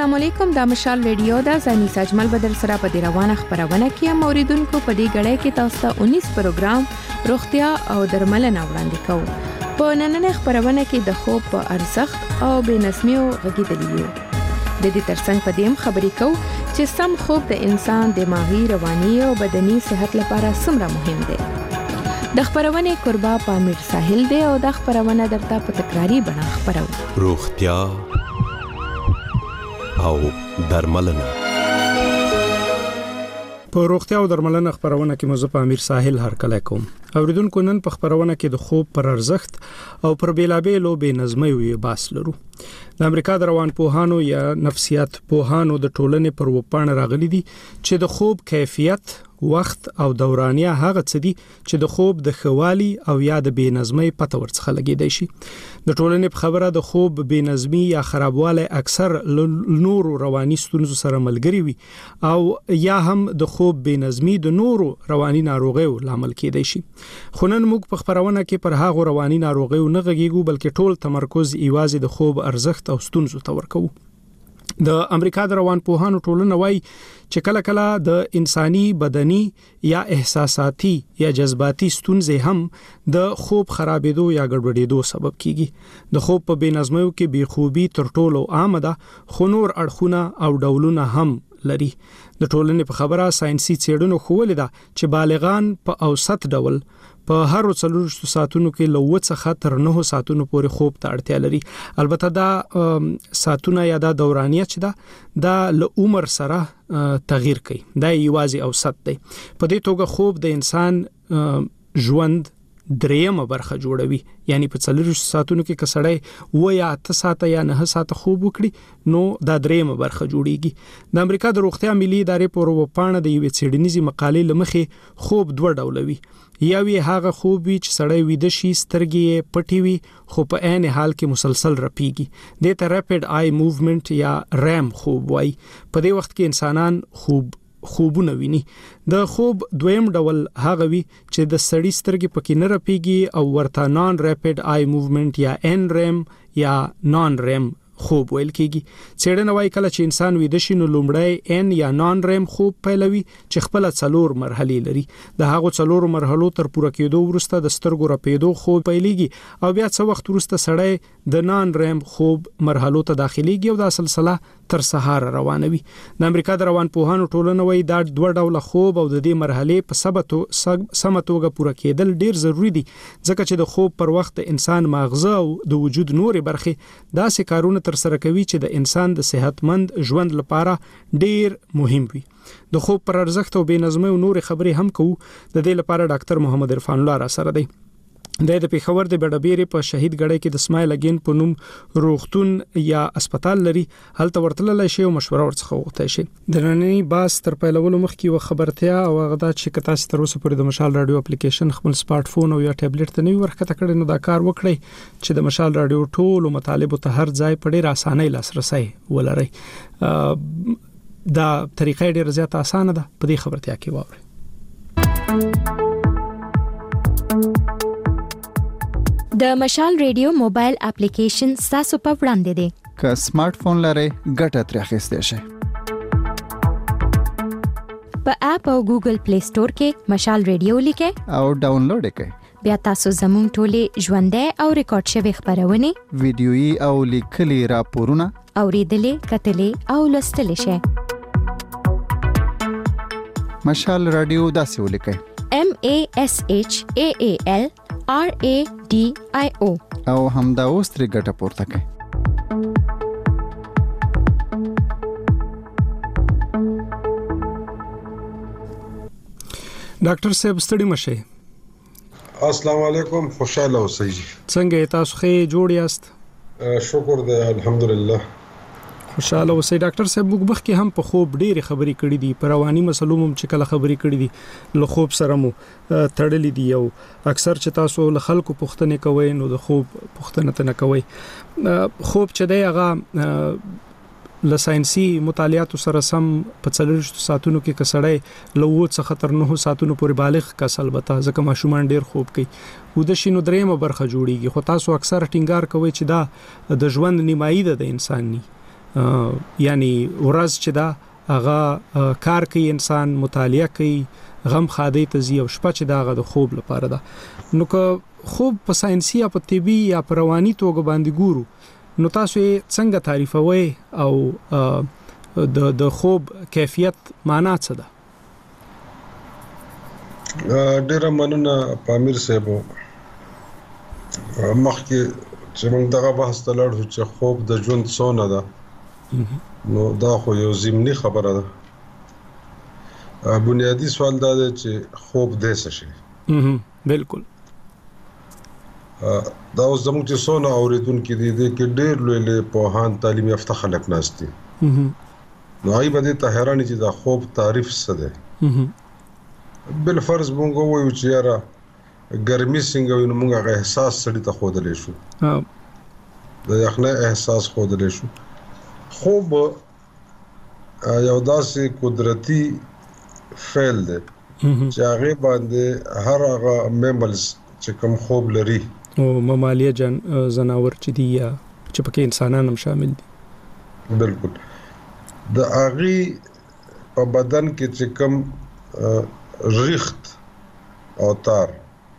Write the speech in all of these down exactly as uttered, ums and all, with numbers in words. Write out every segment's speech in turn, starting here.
السلام علیکم، د مشال ریډیو د زنی سجمل بدر سره په روانه خبرونه کې موریدونکو په دې غړې کې تاسو ته انیس پروګرام روغتیا او درملنه وړاندې کوو. په نننۍ خبرونه کې د خوب په ارزښت او بې نظمي او غږیدلی د دې ترڅنګ په دې خبرې کوو چې سم خوب د انسان دماغي، رواني او بدني صحت لپاره څومره مهم دی. د خبرونه قربا پامیر ساحل دی او د خبرونه درته په تکراری بڼه خبرو. روغتیا او درملنه. په روغتیا او درملنه خبرونه کې مزه په امیر ساحل هر کله کوم. اوریدونکو نن په خبرونه کې د خوب پر ارزښت او پر بیلابېلو بې نظمۍ وی باس لرو. د امریکا د روان پوهانو یا نفسیات پوهانو د ټولنې پر وپاڼه راغلي دي چې د خوب کیفیت، وخت او دورانیه هغه څه دي چې د خوب د خوالي او یا د بې نظمۍ پته ورڅخه لګیدای شي. د ټولنې په خبره د خوب بې نظمي یا خرابواله اکثر نورو رواني ستونزو سره ملګری وي او یا هم د خوب بې نظمي د نورو رواني ناروغیو لامل کېدای شي. خو نن موږ په خبرونه کې پر هغه رواني ناروغیو نه غږیږو، بلکې ټول تمرکز یوازې د خوب ارزښت او ستونزو ته ورکوو. د امریکا د روان پوهانو ټولنه وایي چې کله کله د انساني بدني یا احساساتي یا جذباتي ستونزې هم د خوب خرابېدو یا ګډوډېدو سبب کیږي. د خوب په بې نظمیو کې بې خوبي تر ټولو عامه ده، خو نور اړخونه او ډولونه هم لري. د ټولنې په خبره ساينسي څېړنو ښوولې ده چې بالغان په اوسط ډول په هر څلورشتو ساعتونو کې له اووه څخه تر نهه ساعتونو پورې خوب ته اړتیا لري. البته دا ساعتونه یا دا دورانیه چې دا د له عمر سره تغییر کوي. دا یوازې اوسط دی. په دې توګه خوب د انسان ژوند دریمه برخه جوړوي. یعنی په څلورشتو ساعتونو کې کسړی و یا اته ساعته یا نه ساعته خوب وکړي نو دا دریمه برخه جوړیږي. د امریکا د روغتیا ملي ادارې په وپاڼه د یوې څېړنیزې مقالې لمخې خوب دوه ډوله وي. یو یې هغه خوب وي چې سړی ویده شي، سترګې پټې وي خو په عین حال کې مسلسل رپیږي. دې ته ریپډ آی موومنت یا ریم خوب وایي. په دې وخت کې انسانان خوب خوبونه ویني. د خوب دویم ډول هغه وي چې د سړی سترګې پکې نه رپیږي او ورته نان ریپډ آی موومنت یا ان ریم یا نان ریم خوب ویل کېږي. څېړنه وايي کله چې انسان ویده شي نو لومړی ان یا نان ریم خوب پیلوي چې خپل څلور مرحلې لري. د هغو څلور مرحلو تر پوره کېدو وروسته د سترګو رپېدو خوب پیلېږي او بیا څه وخت وروسته سړی د نان ریم خوب مرحلو ته داخليږي او دا سلسله تر سهار روانوي. د امریکا د روان پوهانو ټولنه وايي دا دوه ډوله خوب او د دې مرحلې په سبتو سم توګه پوره کېدل ډیر ضروری دي، ځکه چې د خوب پر وخت د انسان ماغزه او د وجود نورې برخې داسې کارونه تر سره کوي چې د انسان د صحتمند ژوند لپاره ډیر مهم وي. د خوب پر ارزښت او بې نظمۍ او نور خبرې هم کوو. د دې لپاره ډاکټر محمد عرفان الله را سره دی. د پیښور د بډبېرې په شهید ګړی کې د اسماعیل اگین په نوم روغتون یا اسپیټال لري. هلته ورتللی شي او مشوره ورڅخه وغوښتای شي. د نننۍ باس تر پیلولو مخکې یوه خبرتیا او هغه دا چې که تاسو تر اوسه پورې د مشال راډیو اپلیکیشن خپل سمارټ فون او یا ټابلیټ ته نه وي ورښکته کړی نو دا کار وکړئ چې د مشال راډیو ټولو مطالبو ته هر ځای په ډېره اسانۍ لاسرسی ولرئ. دا طریقه ډېره زیاته اسانه ده. په دې خبرتیا کې واورئ. د مشال ریډیو موبایل اپلیکیشن تاسو په وړاندې دی. که سمارټ فون لرئ ګټه ترې اخیستی شئ. په اپ او ګوګل پلی سٹور کې مشال ریډیو لیکئ او ډاونلوډ کړئ. بیا تاسو زموږ ټولې ژوندۍ او ریکارډ شوي خبرونه، ویډیويي او لیکلي راپورونه اوریدلې، کتلې او لوستلې شئ. مشال راډیو داسې ولیکئ: M A S H A A L R A D I O او همدا اوس ترې ګټه پورته کړئ. ډاکټر صاحب ستړي مشه. السلام علیکم، خوشاله اوسئ. څنګه تاسو ښه جوړ یاست؟ شکر دی الحمدلله. خوشاله اوسئ. ډاکټر صاحب موږ مخکې هم په خوب ډېرې خبرې کړې دي، په رواني مسلو هم چې کله خبرې کړې دي له خوب سره مو تړلې دي او اکثر چې تاسو له خلکو پوښتنې کوئ نو د خوب پوښتنه ته نه کوئ. خوب چې دی هغه له ساينسي مطالعاتو سره سم په څلورشتو ساعتونو کې کسړی له اووه څخه تر نهه ساعتونو پورې بالغ کس البته ځکه ماشومان ډېر خوب کوي وده شي نو دریمه برخه جوړیږي. خو تاسو اکثر ټینګار کوئ چې دا د ژوند نیمایي ده د انسان ني. یعنی ورځ چې دا هغه کار کوي انسان مطالعه کوي غم خادي تزي او شپه چې داغه د خوب لپاره ده نو که خوب په ساينسي یا په طبي یا په رواني توګه باندې ګورو نو تاسو څنګه تعریفوي او د د خوب کیفیت معنا څه ده ډیره مننه پامیر صاحب مخکې چې موږ دغه بحث ته لاړو چې خوب د ژوند څونه ده نو دا خو یو ضمني خبره ده بنیادی سوال دا دی چې خوب دې څه شي بالکل دا اوس زموږ چې څونه اوریدونکو دي د کې ډېر لوی پوهان تعلیم یافته خلک ناشتي نو ای بده ته حیران چې دا خوب تعریف څه ده بل فرض مونږ وایو چې یاره ګرمي څنګه وي نو موږ هغه احساس سړی ته خودلې شو د یخنۍ احساس خودلې شو خوب یو داسې قدرتي فعل دی چې هغه باندې هر هغه میملز چې کوم خوب لري او ممالیه جن زناور چې دی یا چې پکې انسانان هم شامل دي بالکل د هغه په بدن کې چې کوم ریخت او تار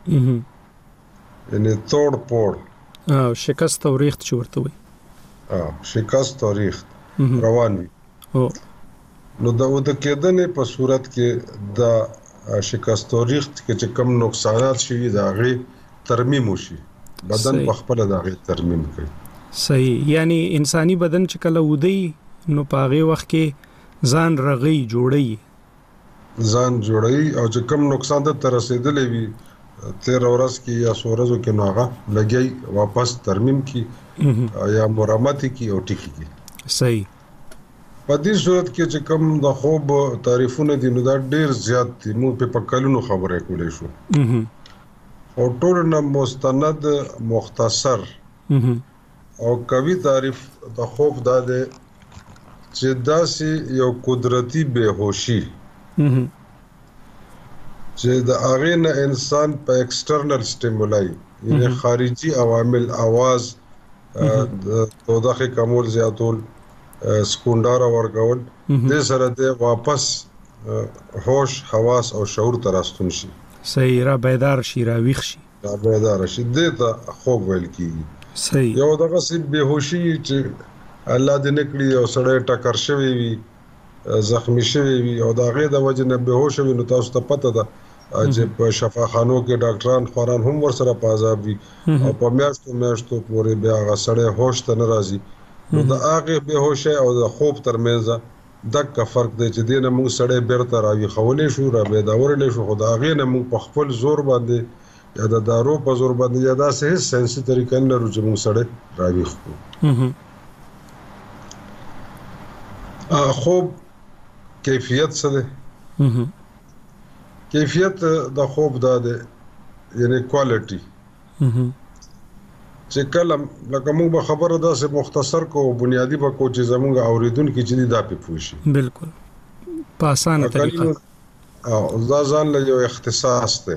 یعنی توڑ پوڑ او شکست او ریخت چې ورته وي اه شکست او ریخت روان وي او نو دا د کېدنې په صورت کې د شکست او ریخت کې چې کوم نقصانات شي دا غي ترمیم وشي بدن په خپل دا غي ترمیم کوي صحیح یعنی انساني بدن چې کله ودی نو پاغه وخت کې ځان رغي جوړي ځان جوړي او چې کوم نقصان ته رسیدلې وي تیر ورځ کې یا سورزو کې نوغه لګي واپس ترمیم کی یا مرمت کی او ټیکی کی صحیح په دې صورت کې چې کوم د خوب تعریفونه دي نو دا ډیر زیات دي مو په پکلونو خبرې کولې شو او ټول نه مستند مختصر او کوي تعریف د خوب دا ده چې داسې یو قدرتي بهوشي چې د هغه نه انسان په ایکسټرنل سټیمولای یعنی خارجي عوامل आवाज د توضیح کمول زیاتول سکونډار ورکول د سره د واپس هوش حواس او شعور تراستون شي صحیح را بیدار شي را ویښ شي را بیدار شي د ته خوب ویل کیږي صحیح یو دغه سي بهوشي چې الله دې نکړي او سړی ټکر شوی وي زخمی شوی وي او دا غي د وجه نه بهوش وي نو تاسو ته پته ده چې په شفاخانو کې ډاکټران خوران هم ور سره پازاب وي او په میاشتو میاشتو پورې بیا هغه سړی هوش ته ناراضي نو دا هغه بهوش او د خوب ترمنځ دغه فرق دی چې دینه موږ سړی بیرته راوي خولې شو را به دا ورلې شو خدای هغه نه موږ په خپل زور باندې یا د دارو په زور باندې یا دا سه سنسي طریقې نه روز موږ سړی راوي خو خوب کیفیت څه ده کیفیت د خوب دا ده یعنی کوالټي چې کله لکه موږ به خبره داسې مختصر کو بنیادی به کو چې زموږ اوریدونکو چې دا په پوښي بالکل په اسانه طریقه او دا ځان له یو اختصاص ده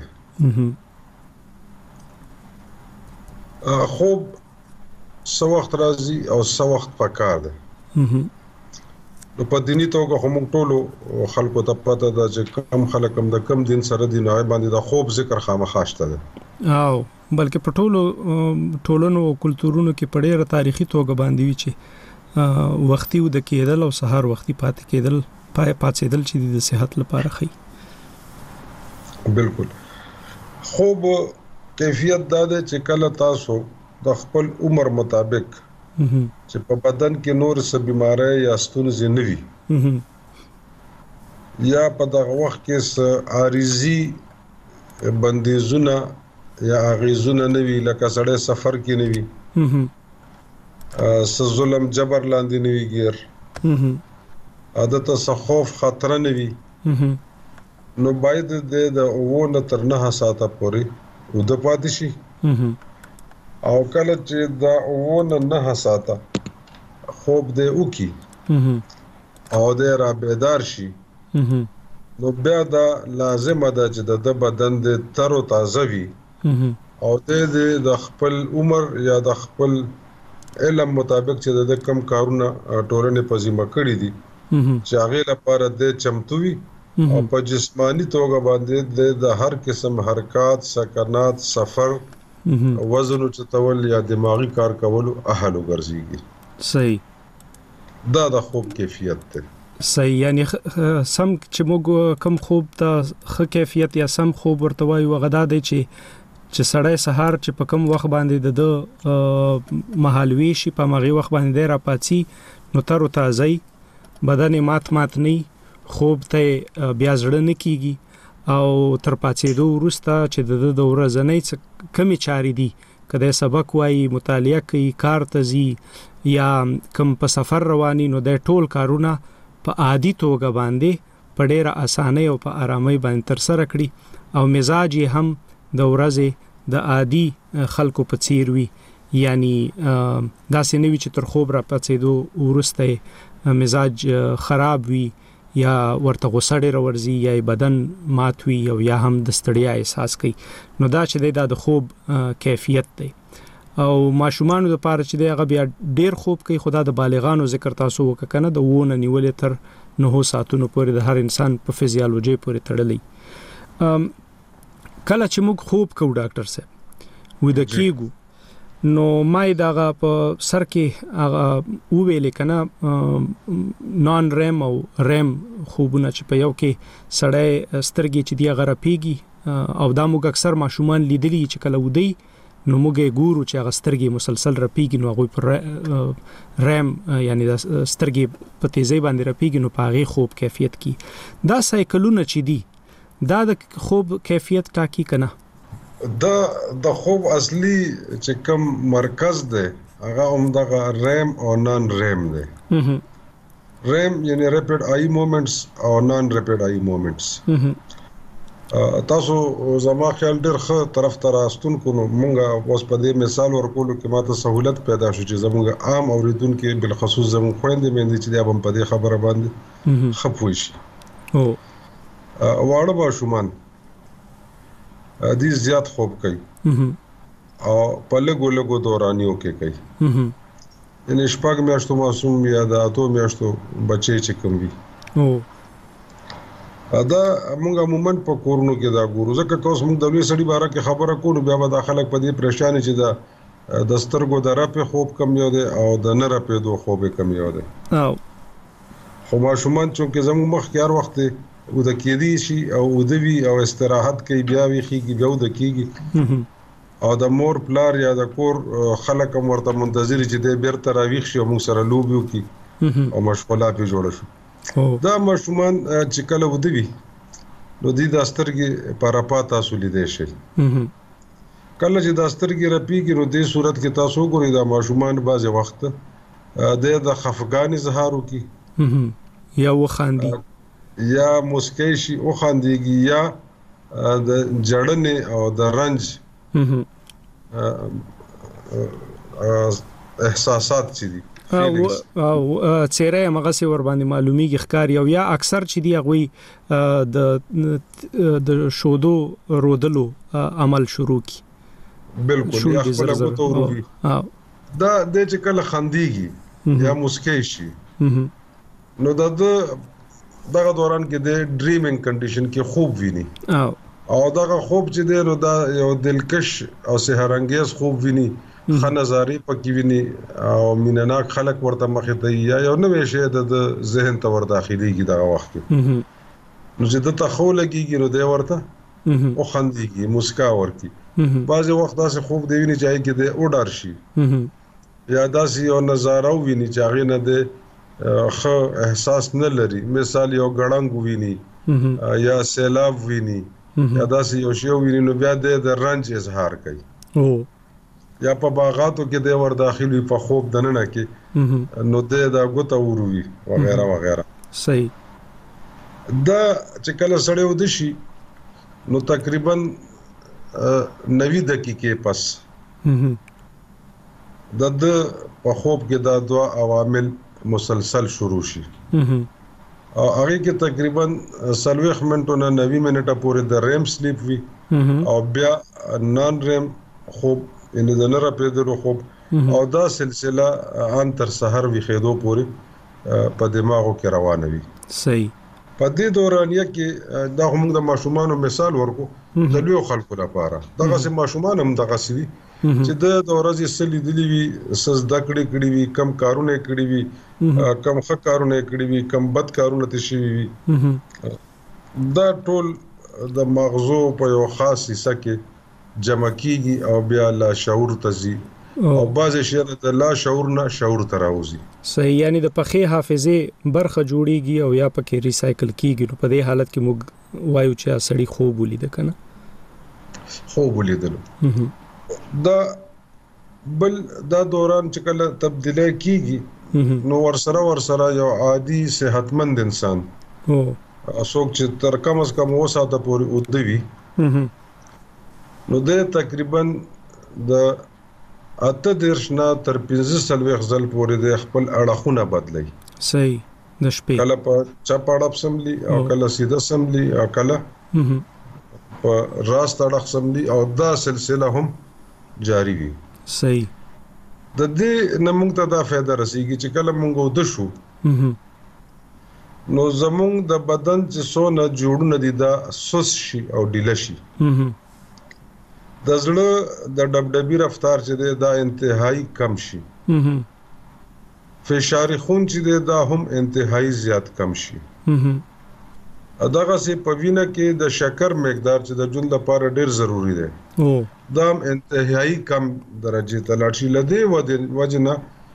خوب څو وخت راځي او څو وخت پکار ده نو په دیني توګه هم ټولو خلکو ته پته ده چې کم خلک هم د کم دین سره دی نه باندې د خوب ذکر خامخاشته ده او بلکې په ټولو ټولونو کلتورونو کې په ډېر تاریخي توګه باندې وی چې وختي ود کېدل او سحر وختي پاتې کېدل پای پاتېدل چې د صحت لپاره ښه بالکل خوب کیفیت دا ده چې کله تاسو د خپل عمر مطابق چې په بدن کې نور څه بیماری یا ستونزې نه وي یا په دغه وخت کې څه عارضي بندیزونه یا اغیزونه نه وي لکه سړی سفر کې نه وي څه ظلم جبر لاندې نه وي ګیر عادت څه خوف خطر نه وي نو باید د اوونه تر نه ساعته پورې ود پاتې شي او کله چې دا اوونه نه ساعته خوب دې وکي او دې را بیدار شي نو بیا دا لازم ده چې د بدن د تر او تازه وي او دې د خپل عمر یا د خپل علم مطابق چې د کم کارونه ټولنې په ذمہ کړی دي چې هغه لپاره د چمتوي او په جسمانی توګه باندې د هر قسم حرکت سکنات سفر وزن چتول یا دماغي کار کولو اهل وګرځيږي صحیح دا د خوب کیفیت ته صحیح یعنی سم چې موږ کم خوب ته ښه کیفیت یا سم خوب ورته وایو غدا دی چې چې سړی سهار چې په کم وخت باندې د محالوي شي په مغي وخت باندې را پاتسي نو تر تازه بدن مات مات نه خوب ته بیا زړه نه کیږي او تر پاتېدو وروسته چې د د ورځنۍ کمی چاري دي کله سبق وایي مطالعه کوي کار ته ځي یا کم په سفر رواني نو د ټول کارونه په عادي توګه باندې په ډېره اسانۍ او په آرامۍ باندې تر سره کړي او مزاج هم د ورځې د عادي خلکو په څیر وي یعنی دا سنوي چې تر خوب را پاتېدو ورسته مزاج خراب وي یا ورته غوسه ډېره ورځي یا بدن مات وي او یا هم د ستړیا احساس کوي نو دا چې د خوب کیفیت دی او ماشومان د پاره چې دی هغه بیا ډېر خوب کوي خدا د بالغانو ذکر تاسو وککنه د وونه نیولې تر نه ساعتونو پورې د هر انسان په فزیولوژي پورې تړلې کله چې موږ خوب کوو ډاکټر صاحب و د کیګو نو مای دغه په سر کې هغه ویلې کنه نان ریم او ریم خوبونه چې په یو کې سړی سترګې چې دی غره پیږي او دا موږ اکثر ماشومان لیدلی چې کله ودی نو موږ ګورو چې هغه سترګې مسلسل رپیږي نو هغه پر ریم یعنی د سترګې په تیزی باندې رپیږي نو په هغه خوب کیفیت کی دا سایکلونه چې دی دا د خوب کیفیت ټاکی کنه دا د خوب اصلي چې کوم مرکز دی هغه هم د ریم او نان ریم دی ریم یعنی ریپیډ آی موومېنټس او نان ریپیډ آی موومېنټس تاسو زما خیال ډېر ښه طرف ته راستون کو نو مونږه اوس په دې مثال ورکولو کې ماته سہولت پیدا شو چې زموږ عام اوریدونکو بالخصوص زموږ خويندې مې چې دا هم په دې خبره باندې خپوي شي او واړه ماشومان دې زیات خوب کوي او په لګو لګو دورانیو کې کوي یعنی شپږ میاشتو معصوم یا د اتو میاشتو بچي چې کوم وي او دا موږ عموما په کورونو کې دا ګورو ځکه که اوس موږ د لوی سړي باره کې خبره کوو بیا به دا خلک په دې پریشان چې دا د سترګو د رپې خوب کم یو دی او د نه رپې دو خوب کم یو دی او خو ماشومان چې زموږ مخ کې هر وخت و د کېدی شي او د وی او استراحت کوي بیا وی خيږي بیا د کېږي او د مور پلار یا د کور خلک هم ورته منتظر چې د بیرته راويخ شي او موږ سره لوبیو کی او مشغوله په جوړ شو دا ماشومان چې کله ودوي نو د داسترګي پاراپا تاسو لیدې شي کله چې داسترګي رپیږي نو د صورت کې تاسو ګورئ دا ماشومان بعض وخت د د خفقان اظهارو کی یا وخاندي یا مسکی شي او خانديږي یا د جړنې او د رنج احساسات چې دي او چیرې مغه سي ور باندې معلومیږي ښکار یو یا اکثر چې دی غوي د د شودو رودلو عمل شروع کی بالکل یا خپل غوته وروي دا د چې کله خانديږي یا مسکی شي نو دا دغه دوران کې د ډریمینګ کنډیشن کې خوب ویني او دغه خوب چې دی نو دا یو دلکش او سحر انگیز خوب ویني خنزاري پکې ویني او مینناک خلک ورته مخې ته یا یو نوې شی د ذهن ته ور داخليږي دغه وخت کې نو چې د تخو لګيږي نو دی ورته او خنديږي مسکا ورکی بعض وخت داسې خوب دی ویني چې کې دی اوډر شي یا داسې یو نظاره ویني چې هغه نه دی خو احساس نه لري مثال یو غړنګ ویني یا سیلاب ویني یا داسې یو شی ویني نو بیا د رنج اظهار کوي او یا په باغاتو کې د ور داخلي په خوب دننه کې نو د دا غوته وروي وغیرہ وغیرہ صحیح دا چې کله سړی ود شي نو تقریبا نوي دقیقې پس د د په خوب کې دا دوا عوامل مسلسل شروع شي او هغه کې تقریبا سلويخ منټو نه نوي منټه پورې د ریم سلیپ وی او بیا نان ریم خوب ان د نره پیدرو خوب او دا سلسله ان تر سحر وی خېدو پورې په دماغو کې روانه وي. صحیح. په دې دورانیه کې دا موږ د ماشومانو مثال ورکو د لوی خلکو لپاره. دغه سه ماشومان هم دغه سوي چې د ورځې سلی دلی وي سز دکړې کړې وي کم کارونه کړې وي کم ښه کارونه کړې وي کم بد کارونه تشي وي. دا ټول د مغزو په یو خاص حصہ کې جمع کیږي او بیا لا شعور تزي او بعض شي د لا شعور نه شعور تراوزي. صحیح. یعنی د پخې حافظه برخه جوړیږي او یا پکې ریسایکل کیږي. نو په دې حالت کې موږ وایو چې سړی خوب ولید کنه خوب ولیدل. دا بل دا دوران چې کله تبدیلی کیږي نو ورسره ورسره یو عادي صحتمند انسان او څوک چې تر کم از کم و ساعته پورې ودوي نو د تقریبا د اته درش نه تر پنځه سلويخ ځل پورې د خپل اړخونه بدلي. صحیح. د شپې کله په چپاړه سملی او کله سیده سملی او کله په راست اړخ سملی او دا سلسله هم جاری وي. صحیح. د دې نمونږ ته دا فائدہ رسیږي چې کله مونږ ود شو نو زمونږ د بدن چې څونه جوړونه دي دا سوس شي او ډیله شي. د زړه د ډبډبي رفتار چې دی دا انتهایی کم شي. فشار خون چې دی دا هم انتهایی زیات کم شي. دغه سي په وینه کې د شکر مقدار چې د ژوند لپاره ډیر ضروری دی دا هم انتهایی کم درجه ته لاړ شي. لدې وجنه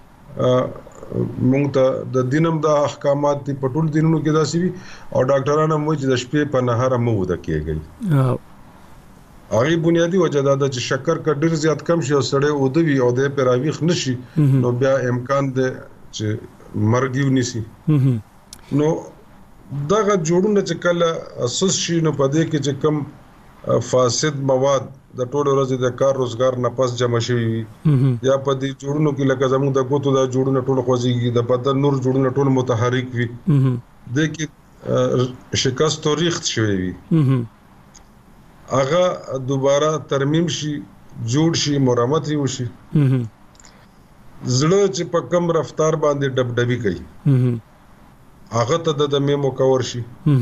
مونږ ته د دینم د احکامات دی په ټول دینونو کې دا سی او ډاکټرانو مو چې د شپې په نهار مو ودا کېږي. هغه بنیادی وجه دا چې شکر کا ډیر زیات کم شي او سړی ودوي او د پراویخ نشي نو بیا امکان دی چې مرګ یو نسی. نو دغه جوړونه چې کله اساس شي نو په دې کې چې کم فاسد مواد د ټول ورځې د کار روزګار نه پس جمع شي یا په دې جوړونو کې لکه زموږ د ګوتو د جوړونه ټول خوځيږي د بدن نور جوړونه ټول متحرک وي د کې شکست او ریخت شوی وي هغه دوباره ترمیم شي جوړ شي مرمت وشي. زړه چې په کم رفتار باندې ډبډبي کوي هغه ته د مې مکور شي.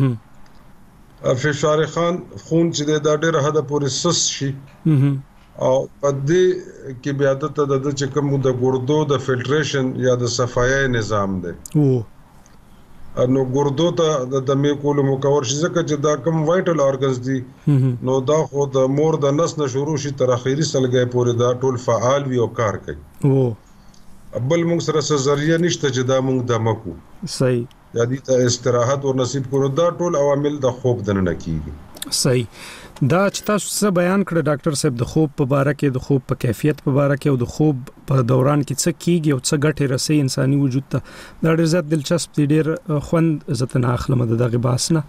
فشار خان خون چې د ډېر حد پورې سس شي او په دې کې بیا د چې کوم د ګردو د فلټریشن یا د صفایي نظام دی نو ګردو ته د دمې کول مکور شي ځکه چې دا کوم وایټل اورګنز دي نو دا خو د مور د نس نه شروع شي تر اخیری سلګي پورې دا ټول فعال وي او کار کوي. بل موږ سره څه ذریعہ نشته چې دا موږ دمکو. صحیح. یا دې ته استراحت او نصیب کړو دا ټول عوامل د خوب دننه کیږي. صحیح. دا چې تاسو څه بیان کړ ډاکټر صاحب د خوب په اړه کې د خوب په کیفیت په اړه کې او د خوب په دوران کې څه کیږي او څه ګټه رسي انساني وجود ته دا ډېر زیات دلچسپ دي ډېر خوند زته نه اخلم د دغه باسنه.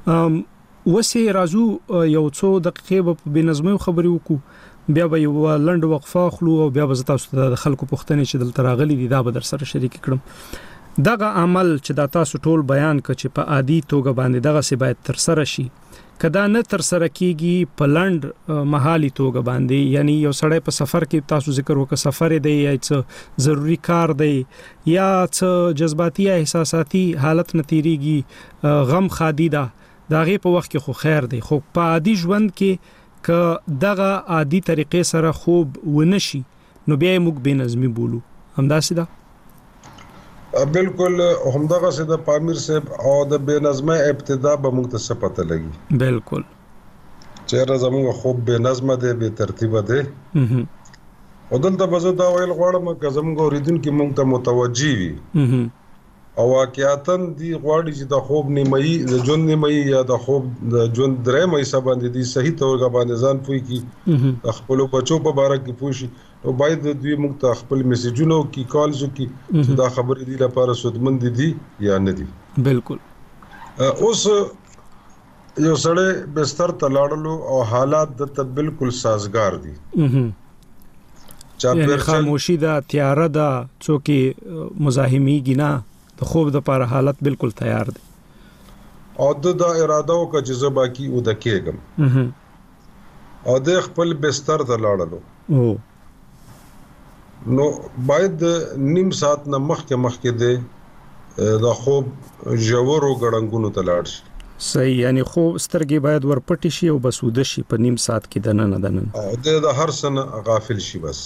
وسی رازو یو څو دقیقې په بنظمي خبرې وکړو بیا به یو لنډ وقفه خلو او بیا به تاسو ته د خلکو پوښتنې چې دلته راغلي دي دا به در سره شریک کړم. دغه عمل چې دا تاسو ټول بیان کړ چې په عادي توګه باندې دغه سی باید تر سره شي کدا نه تر سره کیږي په لنډ محالي توګه باندې یعنی یو سړی په سفر کې تاسو ذکر وکړ سفر دی یا څه ضروری کار دی یا څه جذباتي یا احساساتي حالت نتیریږي غم خادي دا دغه په وخت کې خو خیر دی خو په عادي ژوند کې ک دغه عادي طریقې سره خوب ونشي نو بیا موږ به نظمی بولو همداسې ده. بالکل همدغه سه د پامیر صاحب او د بے نظمه ابتدا به موږ ته پته لګي. بالکل. چیرې زموږ خوب بے نظمه ده بے ترتیبه ده او دلته بزو دا ویل غواړم چې زموږ اوریدونکو موږ ته متوجي وي او واقعیتاً دی غواړي چې د خوب نیمایي د ژوند نیمایي یا د خوب د ژوند درې مې حساب باندې دي صحیح توګه باندې ځان پوي کی خپل بچو په باره کې پوي شي او باید د دوی موږ ته خپل میسجونو کی کالز کی دا خبرې دي لپاره سودمند دي یا نه دي. بالکل. اوس یو سړی بستر ته لاړلو او حالات د بالکل سازگار دي چا په خاموشي دا تیار ده څوک مزاحمي گنا د خوب د لپاره حالت بالکل تیار دي او د اراده او که جذبه کی او د کېګم او د خپل بستر ته لاړلو او نو باید نیم ساعت نه مخکې مخکې د د خوب ژورو غړنګونو ته لاړ شي. صحیح، یعنی خوب سترګې باید ورپټې شي او بس وده شي په نیم ساعت کې دننه دننه او د د هر سنه غافل شي. بس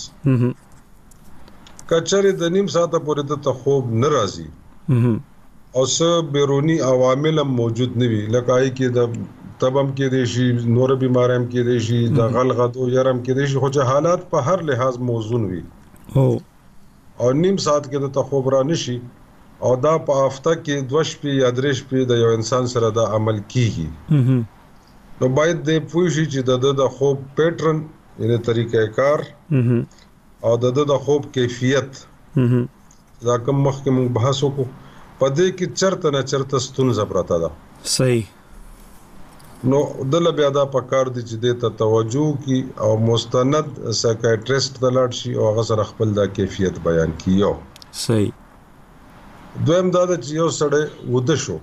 کچره د نیم ساعت پورې د خوب نه راځي او څه بیرونی عوامل موجود نه وي، لکه ای کې د تبم کې دي شي، نور بیمارم کې دي شي، د غلغدو یرم کې دي شي، خو چې حالات په هر لحاظ موزون وي او او نیم ساعت کې د خوب را نشي او دا په هفته کې دوه شپې یا درې شپې د یو انسان سره د عمل کیږي. نو باید د پوه شي چې د د خوب پیټرن یعنی طریقې کار او د د خوب کیفیت دا کوم مخکې موږ بحث وکړو په دې کې چرته نه چرته ستونزه پراته ده. صحیح. نو دله بیا دا پکار دي چې د ته توجه کی او مستند سایکیاټریست ته لاړ شي او هغه سره خپل دا کیفیت بیان کیو. صحیح. دویم دا چې یو سړی وده شو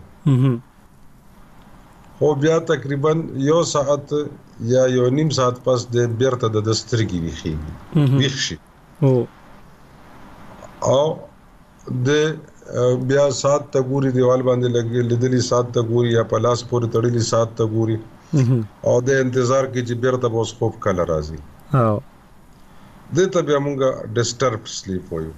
خو بیا تقریبا یو ساعت یا یو نیم ساعت پس د بیرته د دسترګي ویخي ویخ شي او د بیا سات ته ګوري دیوال باندې لګي لیدلی سات ته ګوري یا پلاس پورې تړلی سات ته ګوري او د انتظار کې چې بیرته بوس خوب کله راځي او د ته بیا موږ ډیسټرب سلیپ وایو.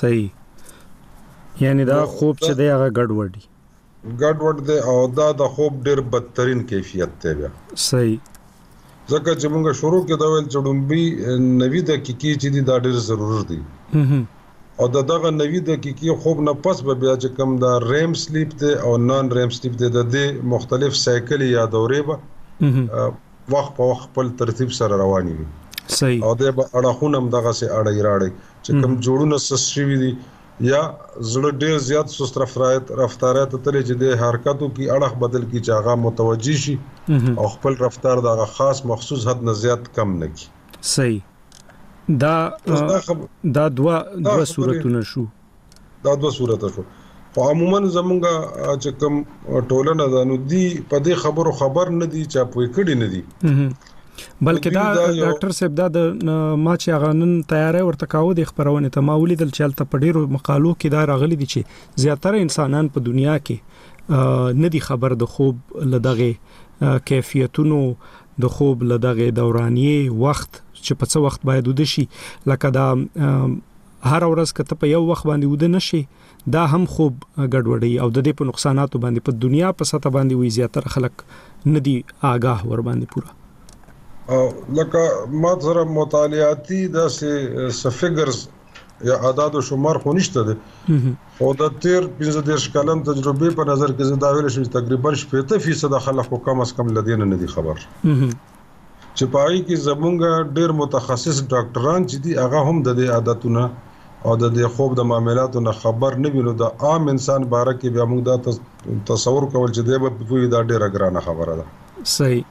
صحیح، یعنی دا خوب چې دی هغه ګډوډي ګډوډ دی او دا د خوب ډیر بدترین کیفیت دی بیا. صحیح. ځکه چې موږ شروع کې دا ویل چې ډومبي نوي دقیقې چې دی دا ډیر ضروري دي او د دغه نوي دقیقې خوب نه پس به بیا چې کوم دا ریم سلیپ دی او نان ریم سلیپ دی د دې مختلف سایکل یا دورې به وخت په وخت په ترتیب سره رواني وي. صحیح. او د اړخونه هم دغه سي اړای راړي چې کوم جوړونه سسوي دي یا زړه ډیر زیات سست رفتارات رفتارات تلې چې د حرکتو کې اړخ بدل کی چې هغه متوجي شي او خپل رفتار دغه خاص مخصوص حد نه زیات کم نه کی. صحیح. دا دا دوا دوا صورتونه شو دا دوا صورت شو خو عموما زمونږه چې کوم ټولنه ده نو دی په دې خبرو خبر نه دي چې په کډی نه دي بلکې دا ډاکټر صاحب دا د ما چې غنن تیارې ورته کاوه د خبرونه ته ما ولیدل چې تل په ډیرو مقالو کې دا راغلي دي چې زیاتره انسانان په دنیا کې نه دي خبر د خوب لدغه کیفیتونو د خوب لدغه دورانیه وخت چې په څه وخت باید ود شي، لکه دا هر ورځ کته په یو وخت باندې ود نشي دا هم خوب ګډوډي او د دې په نقصاناتو باندې په دنیا په سطح باندې وي زیاتره خلک ندي آگاه ور باندې پورا. او لکه ما سره مطالعاتي داسې فګرز یا اعداد او شمار خو نشته ده خو د تیر پنځه دیرش کلن تجربه په نظر کې زه دا ویل شم تقریبا شپږ فیصد خلکو کم از کم لدین نه دي خبر چې پای کې زمونږ ډېر متخصص ډاکټران چې دي هغه هم د دې عادتونو او د دې خوب د معاملاتو نه خبر نه ویني. د عام انسان باره کې بیا موږ دا تصور کول چې دی به په دا ډېره ګرانه خبره ده. صحیح.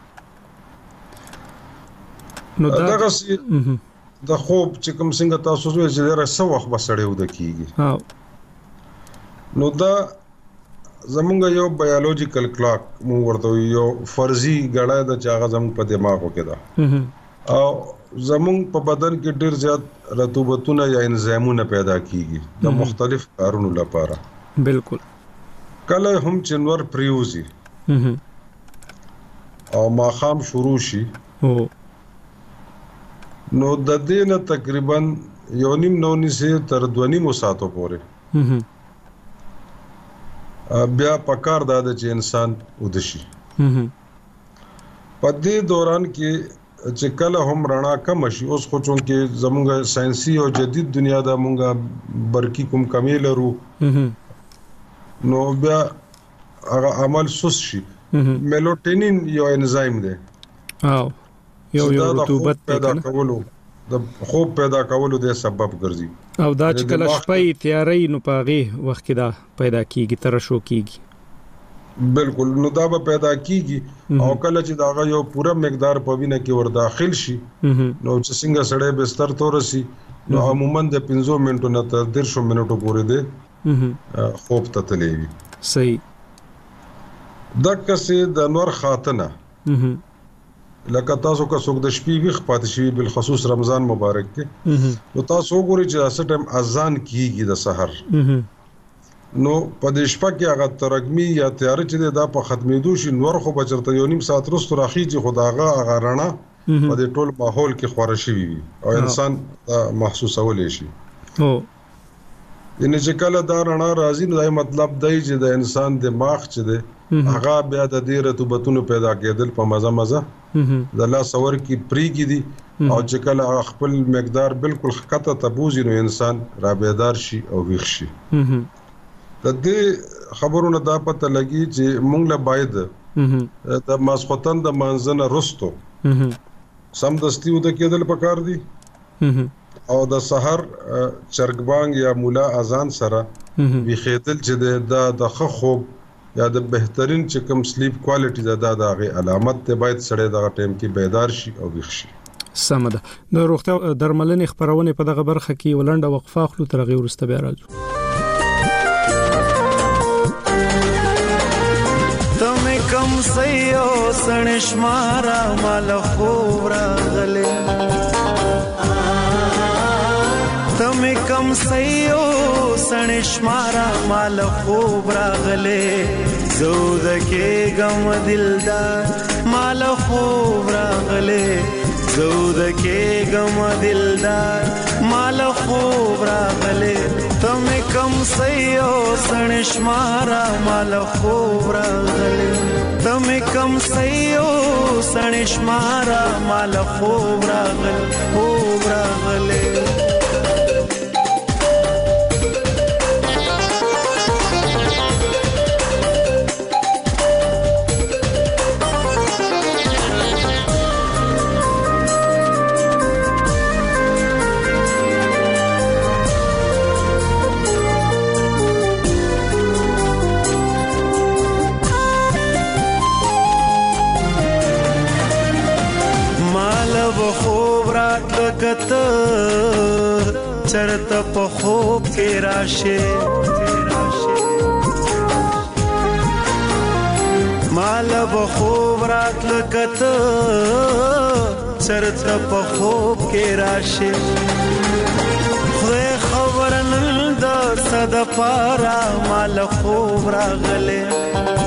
نو دا دغه د خوب چې کوم څنګه تاسو وایي چې ډېر څه وخت بسړې ود کیږي نو دا زمونږ یو بایولوژیکل کلاک موږ ورته یو فرضي غړای د چاغه زموږ په دماغو کې ده او زمونږ په بدن کې ډیر زیات رطوبتونه یا انزایمونه پیدا کیږي د مختلف کارونو لپاره. بالکل. کله هم چنور پریوزي او ماخام شروع شي نو د دې نه تقریبا یو نیم نو نسه تر دوه نیم ساعتو پورې بیا پکار دا چې انسان ودشي. په دې دوران کې چې کله هم رڼا کم شي اوس خو چون کې زموږ ساينسي او جدید دنیا دا مونږه برکی کوم کمی لرو نو بیا هغه عمل سوس شي. میلوټینین یو انزایم دی او یو یو رطوبت پیدا کولو د خوب پیدا کولو د سبب ګرځي او دا چې کله شپې تیارې نو پاغي وخت کې دا پیدا کیږي تر شو کیږي. بالکل. نو دا به پیدا کیږي او کله چې دا یو پوره مقدار په وینه کې ور داخل شي نو چې څنګه سړی بستر تورسي نو عموما د پنځه منټو نه تر دېرش منټو پورې دی خوب ته تللی وي. صحیح. دا کسې د نور خاتنه لکه تاسو که څوک د شپې ویښ پاتې شي بل خصوص رمضان مبارک کې نو تاسو وګورئ چې اسه ټایم اذان کیږي د سحر نو په دې شپه کې هغه ترګمی یا تیار چې دا په ختمېدو شي نور خو بچرته یو نیم ساعت وروسته راخیږي خداغه هغه رڼا په دې ټول ماحول کې خورا شي او انسان محسوسول شي او ان چې کله دا رڼا راځي نو دا مطلب دی چې د انسان دماغ چې دی هغه بیا د دې رطوبتونو پیدا کېدل په مزه مزه د الله سور کې پریږي دي او چې کله خپل مقدار بالکل خطه تبوزي نو انسان را بیدار شي او ویښ شي د دې خبرونه دا پته لګي چې مونږ له باید د ماسختن د مانځنه رستو سم دستي ود کېدل پکار دي او د سحر چرګبانګ یا مولا اذان سره وی خېدل چې د د خوب یا د بهترین چې کوم سلیپ کوالټي دا د هغه علامت ته باید سړی دغه ټیم کې بیدار شي او ویښ شي سمده د روغتیا درملنې خبرونه په دغه برخه کې ولنډه وقفه اخلو تر غي ورسته بیا راځو تم کم سيو سنشمارا مال خورا غلي تم کم سيو سنشمارا مال خورا غلي زود کې غم دلدار مال خورا غلي زود کې غم دلدار مال خورا غلي تم کم سيو سنشمارا مال خورا غلي تم کم سيو سنشمارا مال خورا غلي خورا غلي کته چرته په خوب کې راشه مال به خوب راتل کته چرته په خوب کې راشه خو خبر نن د صد پارا مال خوب راغله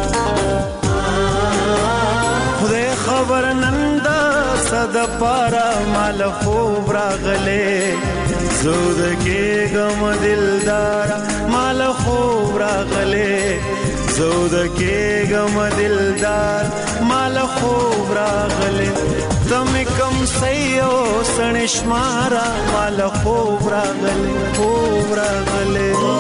خو خبر نن صد پارا مال خوب راغله زود کې غم دلدار مال خوب راغله زود کې غم دلدار مال خوب راغله تم کم سيو سنشمارا مال خوب راغله خوب راغله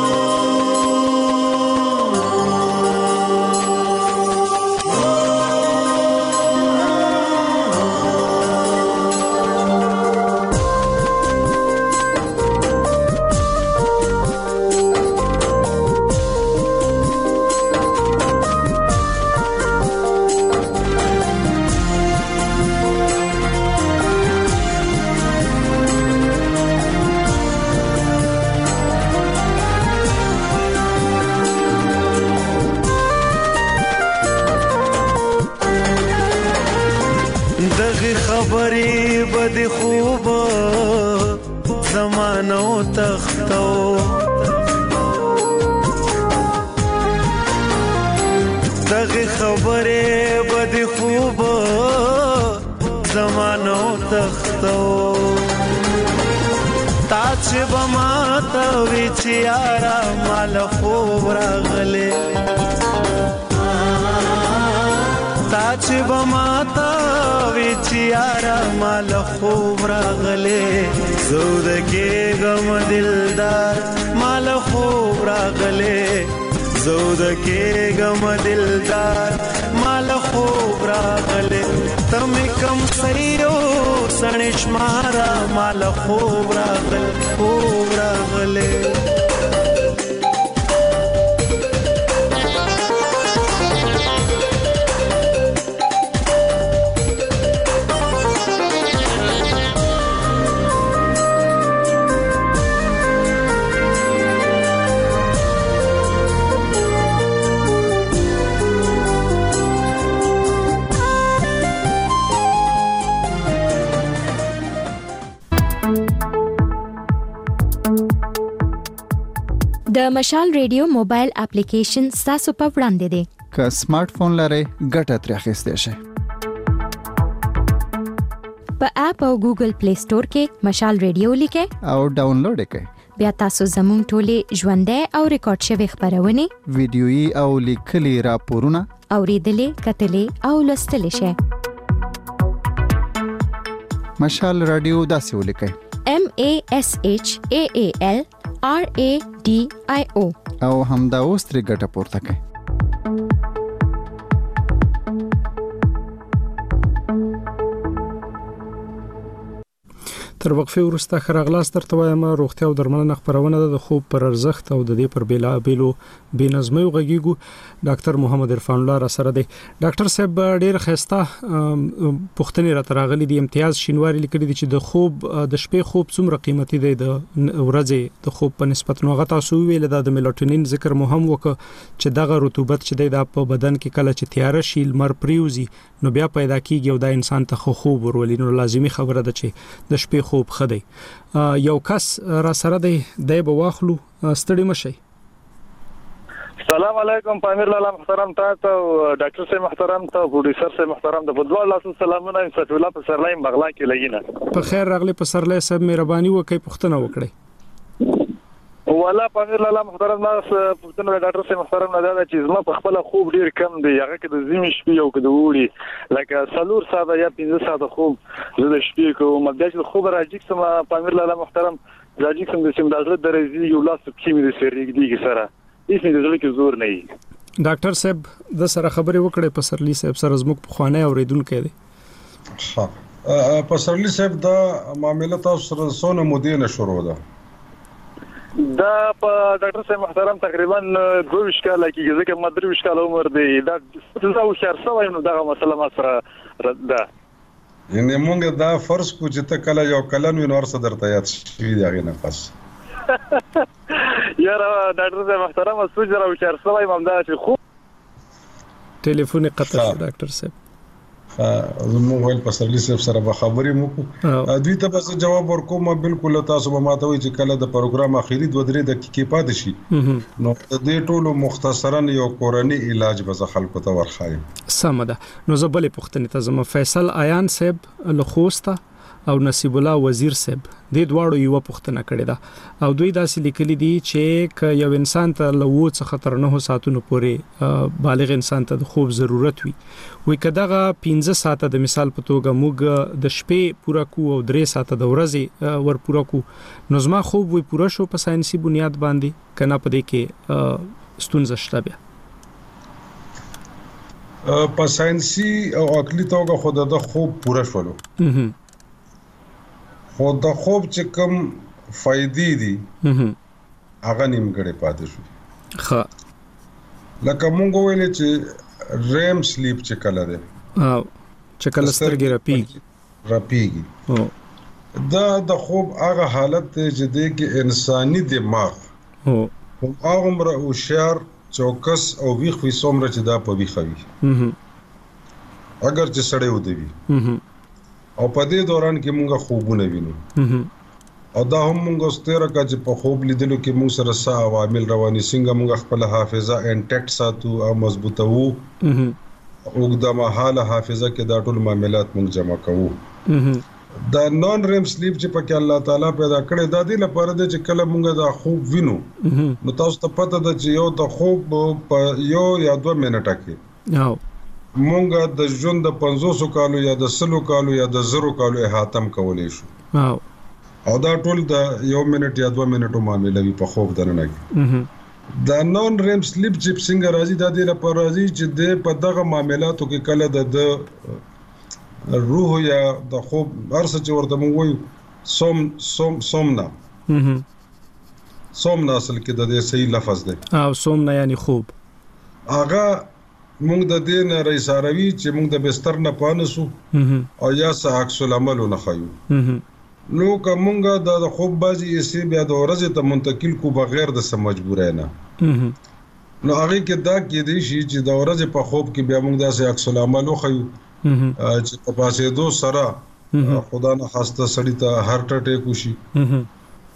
خبري بد خوب زمانو تختو دغه خبري بد خوب زمانو تختو تاچ بما ته وی چیارا مال خوب راغله تاچ بما ته وی چیارا مال خوب راغله زود کې غم دلدار مال خوب راغله زود کې غم دلدار مال خوب راغله تم کم سيو سنشمارا مال خوب راغله خوب راغله د مشال ریډیو موبایل اپلیکیشن تاسو په وړاندې دی. که سمارټ فون لرئ ګټه ترې اخیستی شئ. په اپ او ګوګل پلی سٹور کې مشال ریډیو لیکئ او ډاونلوډ یې کړئ. بیا تاسو زموږ ټولې ژوندۍ او ریکارډ شوي خپرونې، ویډیويي او لیکلي راپورونه اورېدلې، کتلې او لوستلی شئ. مشال رادیو داسې ولیکئ: M A S H A A L R A D I O او همدا اوس ترې ګټه پورته کړئ. تر وقفه وروسته خراغلاس درته وایم روغتیا او درملنه خبرونه د خوب پر ارزښت او د دې پر بیلا بیلو بنظمي غږیګو ډاکټر محمد عرفان الله را سره دی. ډاکټر صاحب ډیر خسته پښتني را تراغلي دي امتیاز شینواری لیکلي دي چې د خوب د شپې خوب څومره قیمتي دی د ورځې د خوب په نسبت نو غته تاسو ویل د میلاټونین ذکر مهم وک چې دغه رطوبت چې دی د په بدن کې کله چې تیار شي لمر پریوزي نو بیا پیدا کیږي او د انسان ته خوب ورولي نو لازمی خبره ده چې د شپې خوب خدای یو کس را سره دی د به واخلو ستړي مشي. السلام علیکم پامیر لاله محترم تاسو ډاکټر صاحب محترم ته پروډوسر صاحب محترم د بدوال الله سلامونه انصاف الله په سرلایم بغلا کې لګینه په خیر راغلی په سرلای صاحب مهرباني وکي پښتنه وکړي. والله پامیر لاله محترم ناس پښتنه ډاکټر صاحب محترم نه دا چې زما په خپل خوب ډیر کم دی هغه کې د زمي شپې او کې د وړي لکه سلور ساده یا پنځه ساده خوب زه د شپې کوم مګر چې خوب راځي سم پامیر لاله محترم راځي سم د سیم دازله درځي یو لاس کې مې سرېګ دیږي سره هیڅ نه دغه کې زور نه وي. ډاکټر صاحب د سره خبرې وکړې په سرلی صاحب سره زموږ په خوانه اوریدونکو دی. ها په سرلی صاحب دا معاملې تاسو سره سونه مودینه شروع ده دا په ډاکټر صاحب محترم تقریبا دوه وشکاله کې ځکه مدري وشکاله عمر دی دا څه او شرسه وایم نو دا مسله ما سره ده یعنی مونږ دا فرض کو چې ته کله یو کلن وینور صدر ته یاد شي دا غي نفس یاره ډاکټر صاحب محترم سوچ راو شرسه وایم دا چې خو ټلیفون قطع شو ډاکټر صاحب زموږ ویل په سرلی صاحب سره به خبرې مو دوی ته بس جواب ورکوم بالکل تاسو به ماته وي چې کله د پروګرام اخیری دوه درې دقیقې پاتې شي نو د دې ټولو مختصرا یو کورنی علاج به خلکو ته ورخایم. سم ده نو زبلې پښتنې ته زما فیصل عیان صاحب لخوسته او نصیب الله وزیر صاحب د دوړو یو پښتنه کړی دا او دوی داسې لیکلي دي چې ک یو انسان ته لوو څخه تر نه ساعتونو پورې بالغ انسان ته د خوب ضرورت وي وي کداغه پنځه ساعته د مثال په توګه موږ د شپې پورا کو او درې ساعته د ورځې ور پورا کو نو زما خوب وي پورا شو په ساينسي بنیاد باندې کنه په دې کې ستونزه شته بیا په ساينسي او عقلي توګه خود د خوب پورا شولو خو د خوب چې کوم فائدې دي هغه نیمګړې پاتې شو. ښه لکه مونږ ویل چې ریم سلیپ چې کله ده او چې کله سترګې راپیږي راپیږي دا د خوب هغه حالت دی چې د انساني دماغ او هغه هوښیار چوکس او ویښ وي څومره چې دا په ویښه وي اگر چې سړی ودوي او په دې دوران کې موږ خوبونه وینو او دا هم موږ ستاره کا چې په خوب لیدلو کې موږ سره سا عوامل رواني څنګه موږ خپل حافظه انټیکټ ساتو او مضبوطو او د مهاله حافظه کې دا ټول معاملات موږ جمع کوو. دا نون ریم سلیپ چې پکې الله تعالی پیدا کړی دا دی لپاره چې کله موږ دا خوب وینو نو تاسو ته پته ده چې یو د خوب په یو یا دوه منټه کې مونږ د ژوند د پنځوس کالو یا د سلو کالو یا د زرو کالو احاتم کولای شو او دا ټول د یو منټ یا دوه منټو معاملې وي په خوب درنه کې. دا نون ریم سلیپ چې څنګه راځي دا د لپاره راځي چې د په دغه معاملاتو کې کله د روح یا د خوب ارسه چې ورته مونږ وایو سوم سوم سومنا سومنا اصل کې د دې صحیح لفظ دی او سومنا یعنی خوب هغه مونږ د دې نه رئیساروي چې مونږ د بستر نه پانسو او یا عکس العمل نه خایو نو کومګه د خوب بازي یې بیا د ورځې ته منتقل کو بغیر د سم مجبورای نه نو هغه کې دا کې دی چې د ورځې په خوب کې بیا مونږ د عکس العمل خایو چې په پاسې دو سره خدا نه خاصه سړی ته هارت اٹیک وشي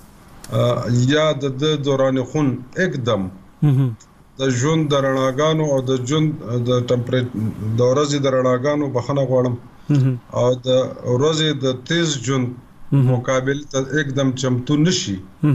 یا د دوران خون एकदम د ژوند د رڼاګانو او د ژوند د ټمپریچر د ورځې د رڼاګانو بخنه غواړم او د ورځې د تیز ژوند مقابل ته एकदम چمتو نشي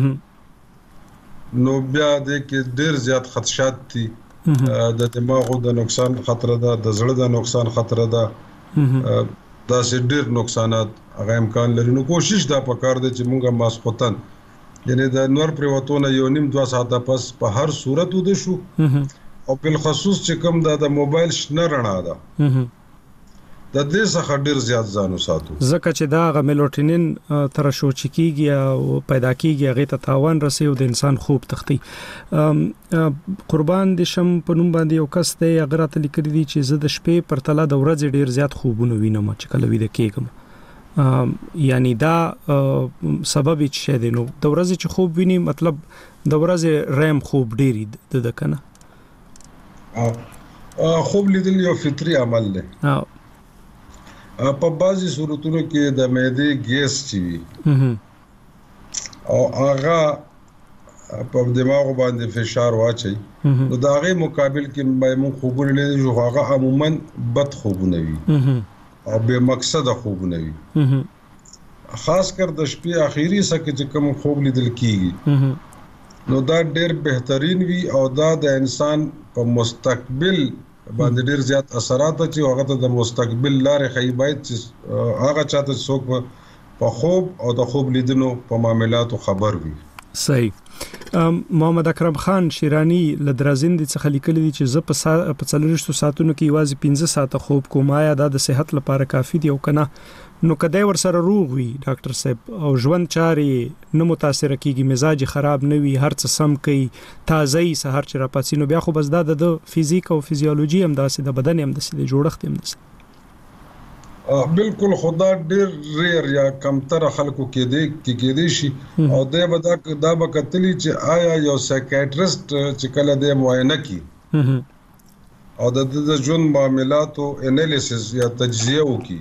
نو بیا د کې ډیر زیات خدشات دي د دماغو د نقصان خطر ده د زړه د نقصان خطر ده دا سه ډیر نقصانات هغه امکان لري نو کوشش دا پکار دی چې مونږه ماسختن یعنی د نور پریوتونه یو نیم دوه ساعته پس په هر صورت ود شو او په خصوص چې کوم د موبایل شنه رڼا ده د دې څخه ډیر زیات ځانو ساتو ځکه چې دا غ میلوټینین تر شو چکیږي او پیدا کیږي هغه ته تاوان رسي او د انسان خوب تختی قربان دي شم په نوم باندې یو کس ته هغه راته لیکلي دي چې زه د شپې پر تله د ورځې ډیر زیات خوبونه وینم چې کله وې د کېګم یعنی دا سبب چې دی نو د ورځې چې خوب ویني مطلب د ورځې ریم خوب ډیری د د کنه خوب لیدل یو فطری عمل دی په بعضي صورتونو کې د معدې ګیس چي او هغه په دماغ باندې فشار واچي نو دا غي مقابل کې مېمون خوبونه لیدل جو هغه عموما بد خوبونه وي او به مقصد خوبونه وي خاص کر د شپې اخیری سکه چې کوم خوب لیدل کیږي نو دا ډېر بهترین وي او دا د انسان په مستقبل باندې ډېر زیات اثرات چې هغه ته د مستقبل لارې خی باید چې هغه چاته څوک په خوب او د خوب لیدنو په معاملاتو خبر وي صحیح محمد اکرم خان شیرانی لدرازین دي څخه لیکلي دي چې زه په په څلورشتو ساعتونو کې یوازې پنځه ساعته خوب کوم آیا دا د صحت لپاره کافي دی او کنه نو کدی ور سره روغ وي ډاکټر صاحب او ژوند چاري نه متاثر کیږي مزاج خراب نه وي هر څه سم کوي تازه سحر چې را پاتینو بیا خو بس دا د فزیک او فزیولوژي هم داسې د بدن هم داسې د جوړښت هم داسې بالکل خدا ډیر ریر یا کمتر خلکو کې دی کې کې دی شي او د بدا دا بکتلی چې آیا یو سایکیاټریست چې کله د معاینه کی او د د ژوند معاملاتو انالیسس یا تجزیه وکي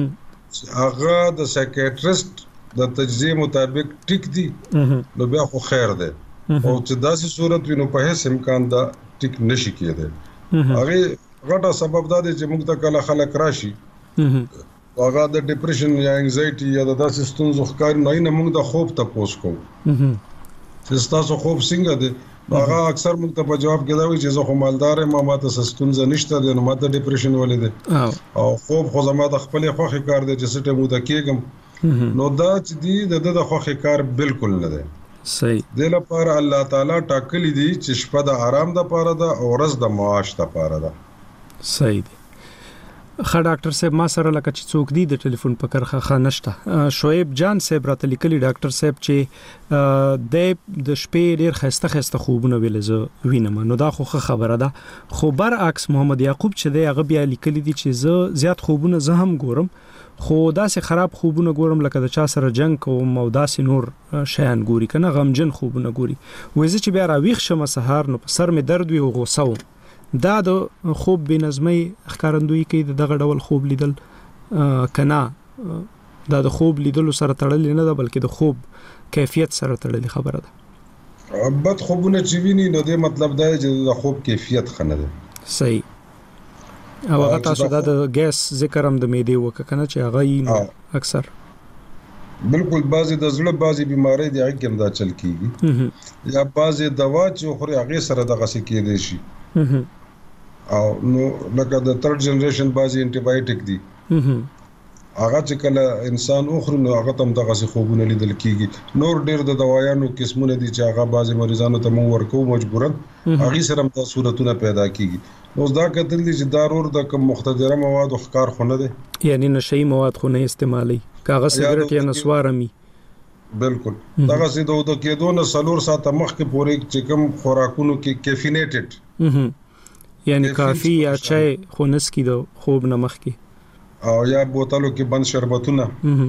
هغه د سایکیاټریست د تجزیه مطابق ټیک دی نو بیا خو خیر دی او چې داسې صورت وینو په هیڅ امکان دا ټیک نشي کېده هغه غټه سبب دا دی چې موږ ته کله خلک راشي هغه د ډیپریشن یا انزایټي یا د داسې ستونزو ښکار نه نه موږ د خوب ته پوس کوو چې تاسو خوب څنګه دی هغه اکثر موږ ته په جواب کې دا وایي چې زه خو مالدار یم ما ته ستونزه نشته دی نو ما ته ډیپریشن ولې دی او خوب خو زما د خپل خوخي کار دی چې سټه مو د کېګم نو دا چې دی د خوخي کار بالکل نه دی صحیح د لپاره الله تعالی ټاکلی دی چې شپه د آرام د پاره ده او ورځ د معاش د پاره ده صحیح دی خا ډاکټر صاحب ما سره لکه چې څوک دی د ټلیفون په کرخه خانشته شعیب جان صاحب راته لیکلی ډاکټر صاحب چې د د شپې ډیر خسته خسته خوبونه ویل زه وینم نو دا خو خبره ده خو برعکس محمد یعقوب چې دی هغه بیا لیکلی دی چې زه زیات خوبونه زه هم ګورم خو داسې خراب خوبونه ګورم لکه د چا سره جنگ کوم او داسې نور شیان ګوري کنه غمجن خوبونه ګوري وایي چې بیا راویښ شم سهار نو په سر می درد وي او غوسه وم دا د خوب بنظمي ښکارندوی کوي دغه ډول خوب لیدل کنا دا د خوب لیدل سره تړل نه ده بلکې د خوب کیفیت سره تړل خبره ده بد خوبونه چې ویني نو د مطلب دا چې د خوب کیفیت خنه ده صحیح او هغه تاسو د ګیس ذکر هم د معدې وک کنه چې هغه اکثر بالکل بعضی د زړه بعضی بیماری دی هغه هم دا چل کیږي یا بعضی دوا چې خوري هغه سره د غسې کېدې شي او نو لکه د تھرډ جنریشن بازي انټي بایوټیک دي هغه چې کله انسان اخرو نو هغه تم دغه څه خوبونه لیدل کیږي نور ډیر د دوايانو قسمونه دي چې هغه بازي مریضانو ته مو ورکو مجبورن هغه سره هم تاسو صورتونه پیدا کیږي نو دا کتل دي چې ضرور د کوم مختدره مواد او ښکار خونه دي یعنی نشئی مواد خو نه استعمالي کاغذ سیګریټ یا نسوارمي بالکل دغه سي د کېدو نه سلور ساعته مخکې پورې چې کوم خوراکونو کې کیفینیټډ یعنی کافی یا چای خونس کی د خوب نه مخ کی او یا بوتلو کې بند شربتونه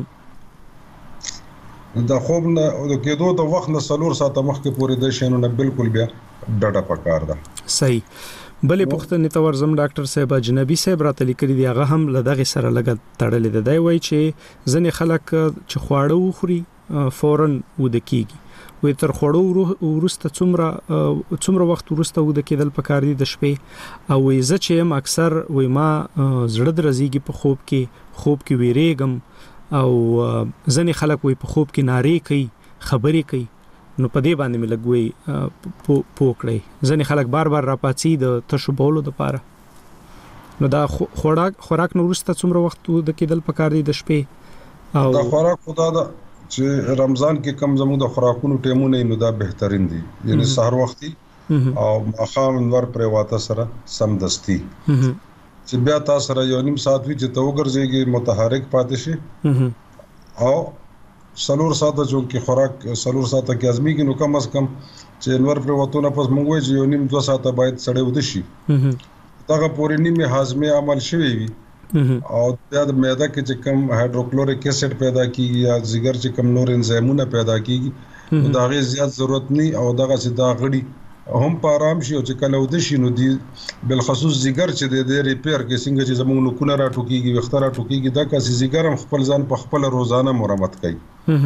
د خوب نه د کېدو د وخت نه سلور ساعته مخکې پورې د شینو نه بالکل بیا ډډه پکار ده صحیح بلې پښتنې تور زم ډاکټر صاحب اجنبي صاحب راته لیکلي دی هغه هم لدغه سره لګ تړلې ده دی وای چې ځنې خلک چې خواړه وخوري فورن ود کیږي وي تر خوړو ورسته څومره څومره وخت ورسته ود کېدل پکار دي د شپې او وي زه چې هم اکثر وي ما زړه درځيږي په خوب کې خوب کې ویریږم او ځنې خلک وي په خوب کې ناري کوي خبرې کوي نو په دې باندې ملګوي پوکړي ځنې خلک بار بار راپاتې د تشبولو د پاره نو دا خوراک خوراک نو ورسته څومره وخت د کېدل پکار دي د شپې او دا خوراک خدا دا چې رمضان کې کم زموږ د خوراکونو ټیمونه نو دا بهترین دي یعنی سحر وختي او ماخام انور پر واته سره سم دستی چې بیا تاسو سره یو نیم ساعت وی چې تو ګرځيږي متحرک پاتې شي او سلور ساعته جو کې خوراک سلور ساعته کې ازمي کې نو کم از کم چې انور پر وته نه پس مونږ وي یو نیم دو ساعته باید سړې ود شي دغه پورې نیمه هاضمه عمل شوی وي او بیا د معده کې چې کم هایدروکلوریک اسید پیدا کیږي یا جگر چې کم نور انزایمونه پیدا کیږي نو دا غي زیات ضرورت نه او دغه چې دا غړي هم په آرام شي او چې کله ود شي نو دی بل خصوص جگر چې د ریپیر کې څنګه چې زموږ نو کونه را ټوکيږي وختره ټوکيږي دا کسي جگر هم خپل ځان په خپل روزانه مرمت کوي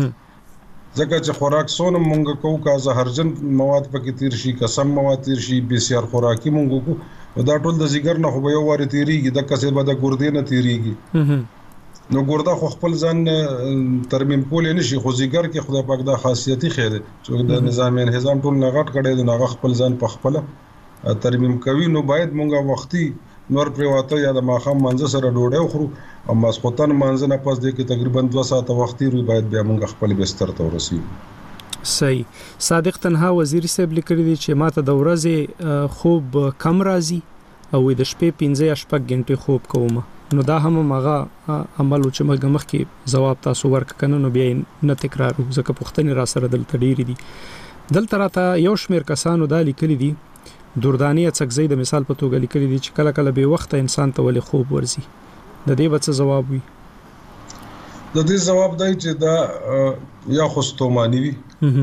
ځکه چې خوراک سونه مونږ کوو کا زهرجن مواد پکې تیر شي قسم مواد تیر شي بي سي ار خوراکي مونږ کو دا ټول د جگر نه خو یو واره تیریږي د کسه به د ګردې نه تیریږي نو ګرده خو خپل ځان ترمیم کول نه شي خو جگر کې خدای پاک دا خاصیتي خیره چې د نظام انهضام ټول نغټ کړي د نغه خپل ځان په خپل ترمیم کوي نو باید مونږه وختي نور پریواته یا د ماخام منځ سره ډوډۍ خورو او ماسخوتن منځ نه پس د کې تقریبا دوه ساعته وختي روي باید بیا مونږ خپل بستر ته ورسیږو صحیح صادق تنها وزیر صاحب لیکلی دی چې ماته د ورځې خوب کم راځي او د شپې پنځه شپږ غنټې خوب کوم نو دا هم مغه عمل چې موږ مخ کې جواب تاسو ورک کنه نو بیا نه تکرار ځکه پښتني را سره دلته ډیری دي دلته راته یو شمیر کسانو دا لیکلی دي دوردانی څخه د مثال په توګه لیکلی دي چې کله کله به وخت انسان ته ولې خوب ورځي د دې به څه جواب وي د دې جواب دی چې دا یا خوستومانی وي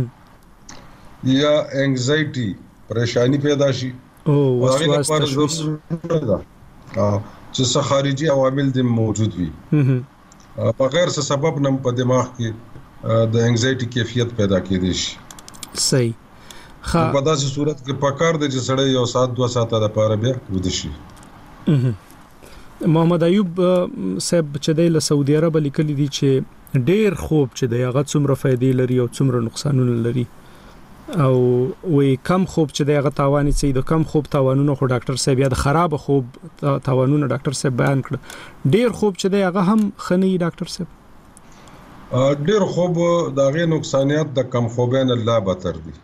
یا انگزایټي پریشانی پیدا شي او وسواس تشویش چې څه خارجي عوامل دې موجود وي په غیر څه سبب نم په دماغ کې د انگزایټي کیفیت پیدا کېدی شي صحیح خا په داسې صورت کې پکار دی چې سړی یو ساعت دوه ساعته د پاره بیا ود شي محمد ایوب صاحب چې د سعودي عرب لیکلي دي چې ډېر خوب چې د هغه څومره فائدې لري او څومره نقصانونه لري او وې کم خوب چې د هغه تاوان چې د کم خوب تاوانونه خو ډاکټر صاحب یا د خراب خوب تاوانونه ډاکټر صاحب بیان کړ ډېر خوب چې د هغه هم خني ډاکټر صاحب ډېر خوب د هغه نقصانات د کم خوبین الله بتر دي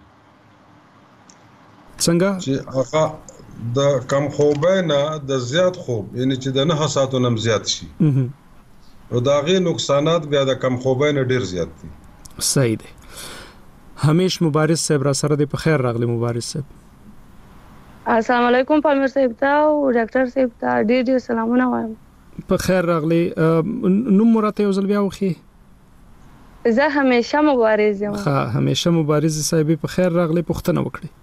څنګه چې هغه د کم خوبینا د زیات خوب یعنی چې د نه ساعتو نم زیات شي او دا غي نقصانات بیا د کم خوبینا ډیر زیات دي صحیح دی همیش مبارز صاحب را سره د په خیر راغلی مبارز صاحب السلام علیکم پامیر صاحب ته او ډاکټر صاحب ته ډیر ډیر سلامونه وایم په خیر راغلی نو مرته یو ځل بیا وخی زه همیشه مبارز یم ها همیشه مبارز صاحب په خیر راغلی پښتنه وکړي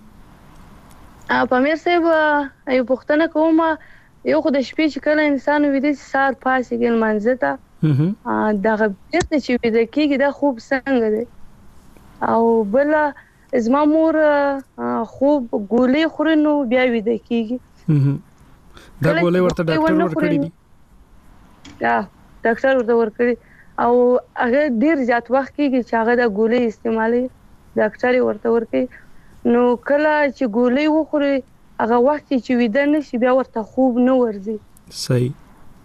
پامیر صاحب یو پښتنه کوم یو خو د شپې چې کله انسان ویده سار پاسې ګل منځته دغه بیرته چې ویده کېږي دا خوب څنګه دی او بل زما مور خوب ګولې خوري نو بیا ویده کېږي دا ګولې ورته ډاکټر ورکړي دي یا ډاکټر ورته ورکړي او هغه ډیر زیات وخت کېږي چې هغه د ګولې استعمالي ډاکټر ورته ورکړي نو کله چې ګولې وخوري هغه وخت چې ویده نشي بیا ورته خوب نه ورځي صحیح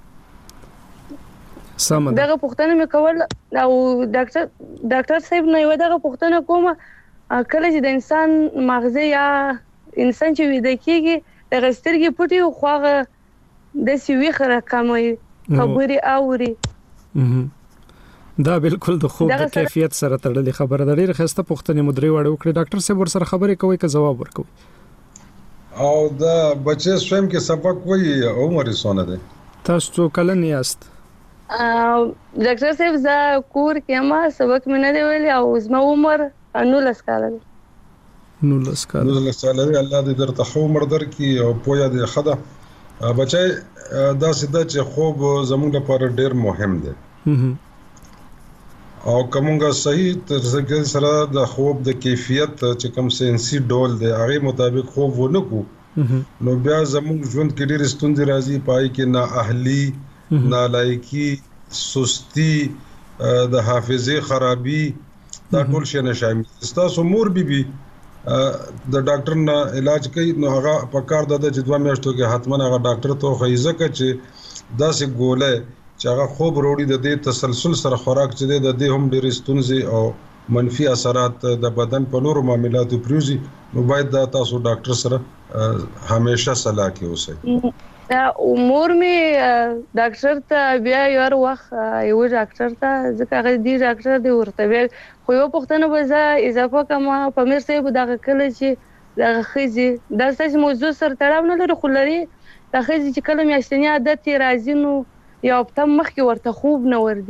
سم دغه پښتنه مې کول او ډاکټر ډاکټر صاحب نه یو دغه پښتنه کومه کله چې د انسان مغزه یا انسان چې ویده کېږي د غسترګي پټي خو هغه د سوي خره کموي خبري اوري دا بالکل د خوب د کیفیت سره تړلې خبره ده ډېر خسته پښتنې مدري وړو کړی ډاکټر صاحب ور سره خبرې کوي که جواب ورکوي او دا بچي سوم کې سبق وایي عمر سونه ده تاسو کله نه یاست ډاکټر صاحب زه کور کې ما سبق مې نه دی ویلي او زما عمر نولس کاله دی نولس کاله نولس کاله دی الله دې درته خو عمر درکړي او پوهه دې خده بچي دا سده چې خوب زموږ لپاره ډېر مهم دی او کومه صحیح تر سره د خوب د کیفیت چې کوم سنسي ډول دی هغه مطابق خوب ونه کو نو بیا زموږ ژوند کې ډېر ستوندې راځي پای کې نه اهلي نه لایقي سستی د حافظه خرابي دا ټول شي نه شامل تاسو مور بي بي د ډاکټر نه علاج کوي نو هغه په کار د جدوا میاشتو کې حتما هغه ډاکټر ته خیزه کوي چې دا سه ګوله چې هغه خوب وروړي د دې تسلسل سره خوراک چې د دې هم ډېر ستونزې او منفي اثرات د بدن په نورو معاملاتو پریوزي نو باید دا تاسو ډاکټر سره همیشه صلاح کې اوسئ دا امور می ډاکټر ته بیا یو وخت یو ډاکټر ته ځکه هغه دی ډاکټر دی ورته ویل خو یو پښتنه به زه اضافه کوم په مر سه به دغه کله چې دغه خزي دا ستاسو موضوع سره تړاو نه لري خو لري دا خزي چې کله میاشتنی عادت راځي نو یا په مخ کې ورته خوب نه وردی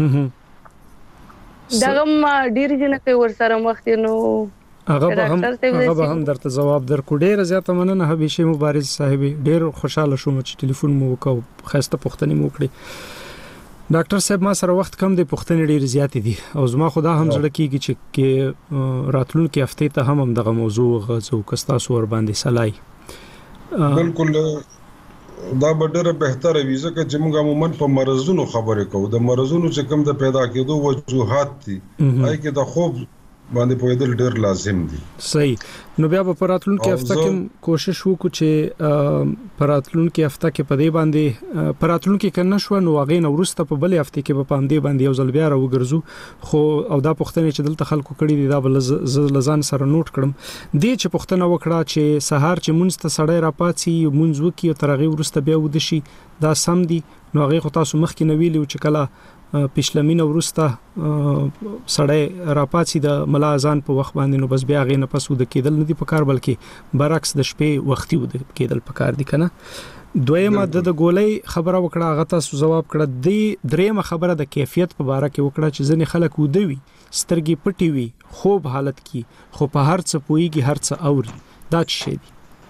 دغه ما ډیر جن کوي ور سره مخ دي نو هغه به هم هغه به هم درته جواب درکو ډیر زیاته مننه حبیشه مبارز صاحب ډیر خوشاله شوم چې ټلیفون مو وکاو خسته پښتني مو کړی ډاکټر صاحب ما سره وخت کم دی پښتني ډیر زیات دي او زما خدا هم زړه کیږي چې راتلونکي هفته ته هم دغه موضوع غوځو کستا سور باندې سلای بالکل دا ډېر بهتره وي ځکه چې موږ عموما په مرزونو خبرې کوو د مرزونو چې کوم د پیدا کېدو وجوهات دي هغه کې د خوب باندې پوهېدل ډېر لازم دي صحیح نو بیا په راتلونکي هفته کې کوشش وکړو چې په راتلونکي هفته کې په دې باندې په راتلونکي کې نشو نو هغه نو ورسته په بلې هفته کې په پام دې باندې یو ځل بیا راوګرځو خو او دا پښتنه چې دلته خلکو کړي دي دا بل لزان سره نوٹ کړم دې چې پښتنه وکړه چې سهار چې مونږ ته سړی را پاتې مونږ وکي او ترغه ورسته بیا ودشي دا سم دي نو هغه خو تاسو مخکې نو ویلو چې کله پښلمینه ورسته سړی را پاتې د ملا اذان په وخت باندې نو بس بیا غي نه پسو د کېدل نه دی په کار بلکې برعکس د شپې وختي ود کېدل په کار دي کنه دویمه د ګولۍ خبره وکړه هغه تاسو جواب کړه دی دریمه خبره د کیفیت په اړه کې وکړه چې ځنې خلک ودوي سترګې پټي وي خوب حالت کې خو په هر څه پويږي هر څه اوري دا څه شي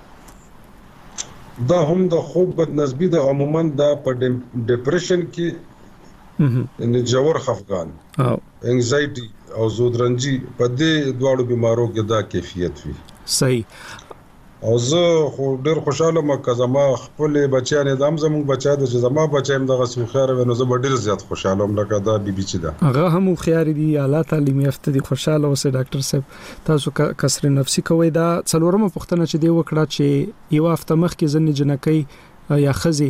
دا هم د خوب بدنسبی د عموما د په ډیپریشن کې ان جوړ خفقان او انزایټي او زودرنجي په دې دواړو بیمارو کې دا کیفیت وي صحیح او زه خو ډېر خوشاله مکه زما خپل بچیان دام زموږ بچا د زما بچایم دغه سو خیر ونه زه ډېر زیات خوشاله یم لکه دا بي بي چې دا هغه هم خیر دي اعلی تعلیم یافته دي خوشاله اوسه ډاکټر صاحب تاسو کسر نفسي کوي دا څلورمه پښتنه چې دی وکړه چې یو هفته مخکې ځنې جنکۍ یا خزي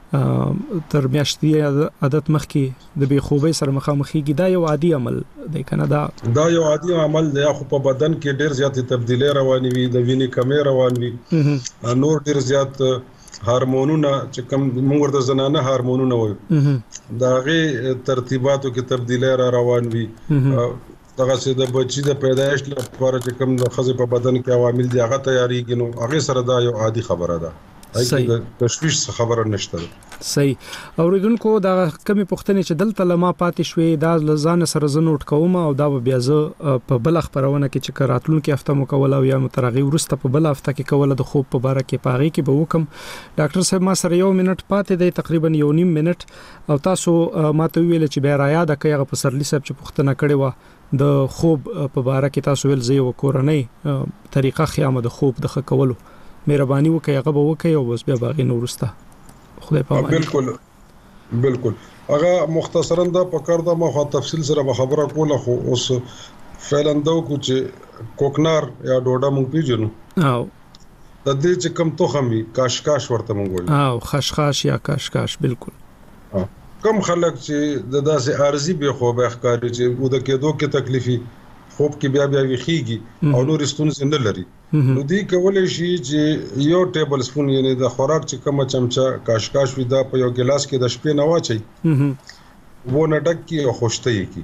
تر میاشتې عادت مخکې د بی خوبۍ سره مخامخېږي دا یو عادي عمل دی کنه دا دا یو عادي عمل دی خو په بدن کې ډېر زیات تبدیلی رواني وي د وینې کمی روان وي نور ډېر زیات هورمونونه چې کوم موږ د زنانه هورمونونه وي دا غي ترتیباتو کې تبدیلی را روان وي دغه سي د بچي د پیدایش لپاره چې کوم د خزې په بدن کې عوامل دي هغه تیاریږي نو هغه سره دا یو عادي خبره ده صحیح تشویش خبره نشته صحیح اوریدونکو دا کمی پښتنه چې دلته لما پاتې شوې دا لزان سره ز نوٹ کوم او دا بیا ز په بل خبرونه کې چې راتلونکي هفته مکول او یا مترغي ورسته په بل هفته کې کوله د خوب په اړه کې پاغي کې به وکم ډاکټر صاحب ما سره یو منټ پاتې دی تقریبا یو نیم منټ او تاسو ماته ویل چې بیا را یاد کړئ په سرلی صاحب چې پښتنه کړي و د خوب په اړه کې تاسو ویل زه یو کورنۍ طریقه خیامه د خوب د خکولو مهرباني وکړئ هغه به وکړئ او بس بیا باغې نورسته خدای په امان بالکل بالکل هغه مختصرا دا په کار دا مخه تفصیل سره خبره کوله خو اوس فعلا دا کو چې کوکنار یا ډوډا مونږ پیژنو او د دې چې کم توخمي کاشکاش ورته مونږ وایو او خشخاش یا کاشکاش بالکل کم خلک چې د داسې ارزي به خو به ښکاري چې و د کېدو کې تکلیفي خوب کې بیا بیا ویخیږي او نور ستونزې نه لري نو دی کولای شي چې یو ټیبل سپون یعنی د خوراک چې کومه چمچا کاشکاش وي دا په یو ګلاس کې د شپې نه واچي وو نه ډک کی او خوشته کی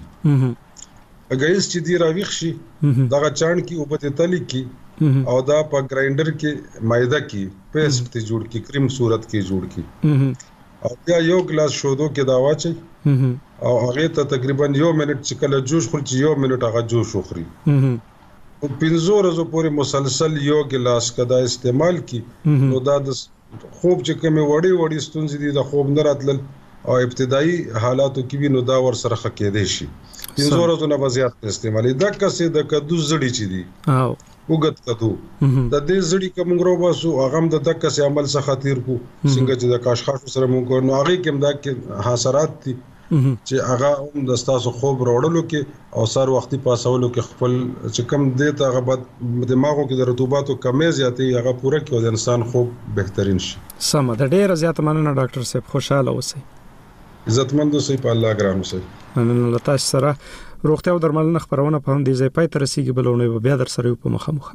اگر اس چې دی راويخ شي دغه چاڼ کی او په تلی کی او دا په ګرایندر کې مایده کی پیسټ ته جوړ کی کریم صورت کې جوړ کی او بیا یو ګلاس شودو کې دا واچي او هغه ته تقریبا یو منټ چې کله جوش خوري چې یو منټ هغه جوش وخوري او پنځو ورځې پورې مسلسل یو ګلاس کدا استعمال کی نو دا د خوب چې کومه وړي وړي ستونزې دي د خوب نه راتلل او ابتدایي حالاتو کې نو دا ور سره خکېدې شي پنځه ورځې نه زیات استعمالي د کسې د کدو زړی چي دي او وګت کدو د دې زړی کوم غروباسو هغه د د کسې عمل څخه خطر کو څنګه چې د کاشخاش سره مونږ نو هغه کوم دا کې حاصلات دي چې هغه هم د تاسو خوب وروړلو کې او سر وختي پاسولو کې خپل چې کم دې ته هغه بد دماغو کې د رطوباتو کمې زیاتې هغه پوره کې او د انسان خوب بهترین شي. سم د ډېر زیات مننه ډاکټر صاحب خوشاله اوسئ. عزتمند اوسئ په الله ګران اوسئ. مننه لته سره روغتیا او درملنه خبرونه په هم دي ځای پای تر رسیدي بلونه بیا در سره په مخه مخه.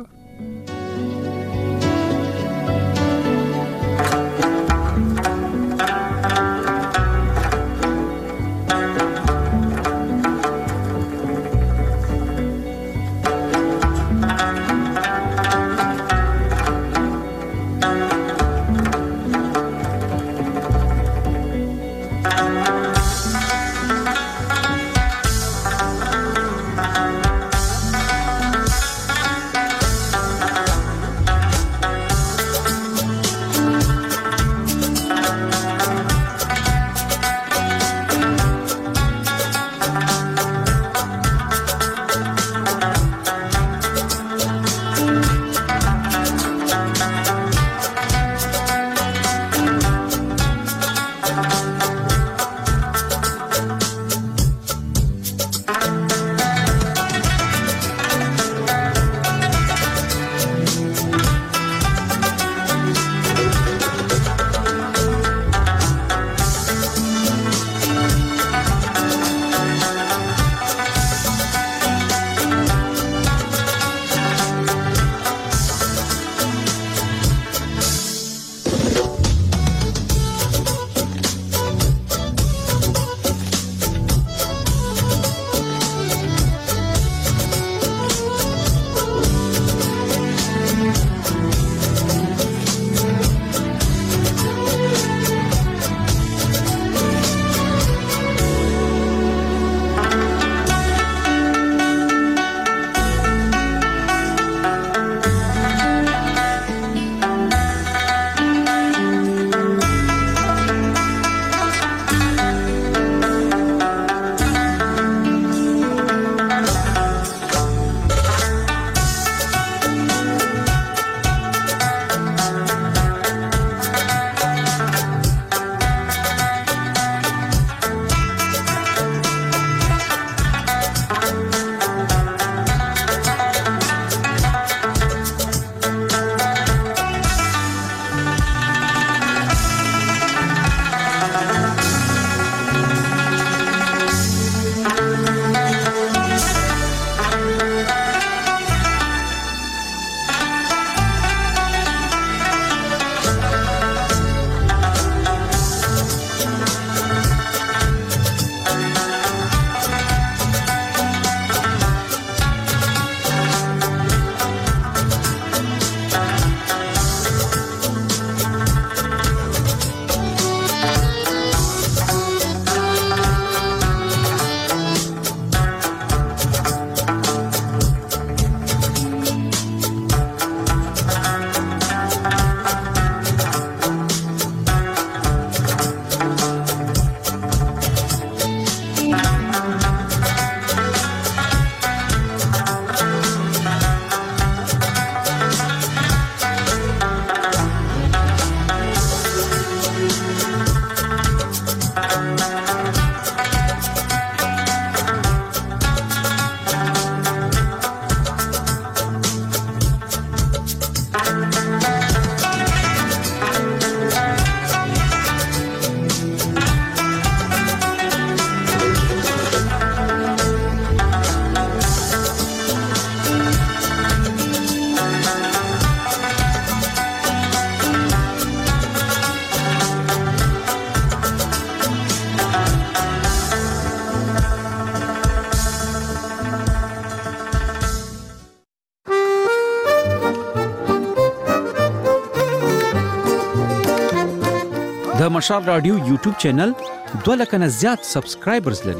د مشال رادیو یوټیوب چینل دوه لکه نه زیات سبسکرایبرز لري.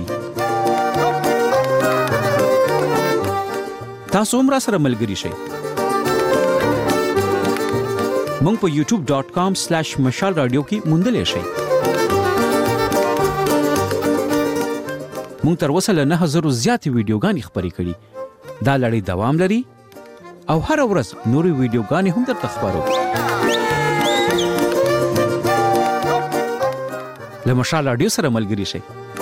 تاسو هم را سره ملګري شئ. مونږ په یوټیوب ډاٹ کام سلیش مشال رادیو کې موندلای شئ. موږ تر اوسه له نه هزار زیاتې ویډیوګانې خپرې کړي. دا لړۍ دوام لري او هر ورځ نورې ویډیوګانې هم درته خپرو. له مشال رادیو سره ملګري شئ.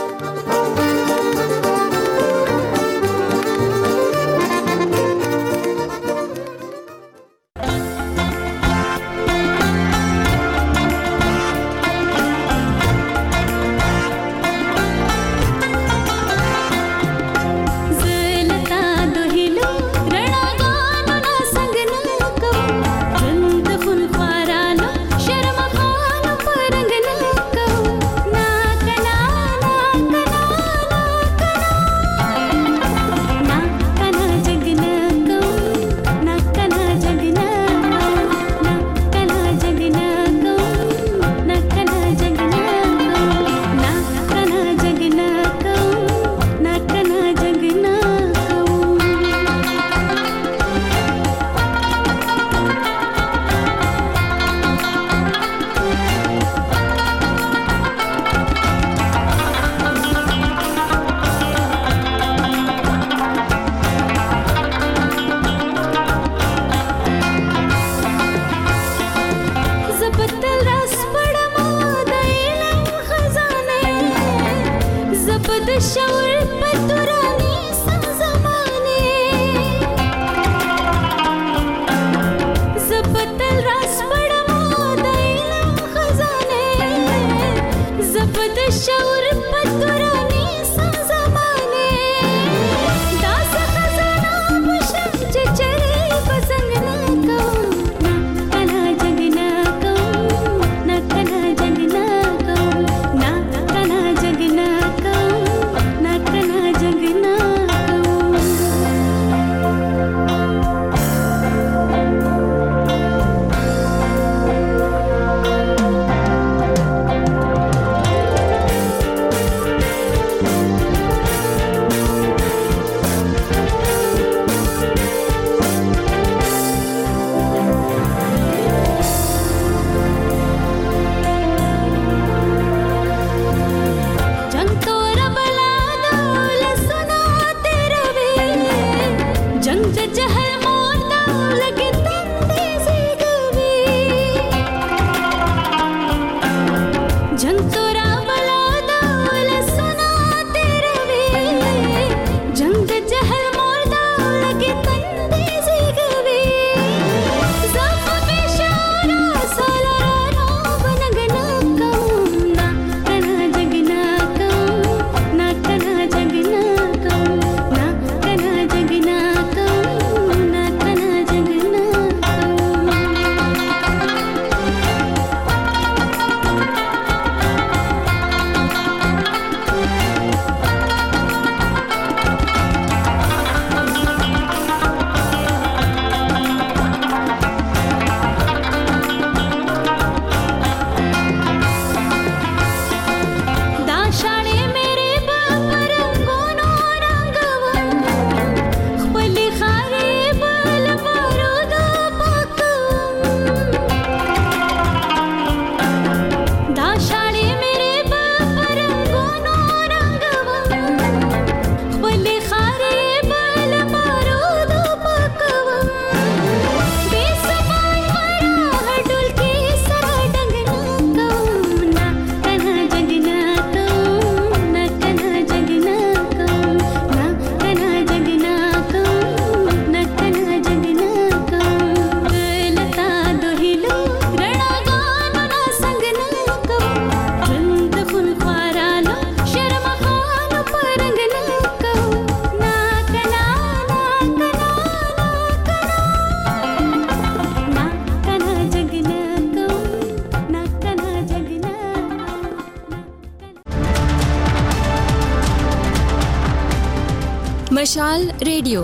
مشال ریډیو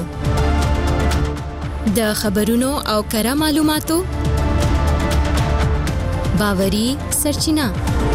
د خبرونو او کره معلوماتو باوري سرچینه.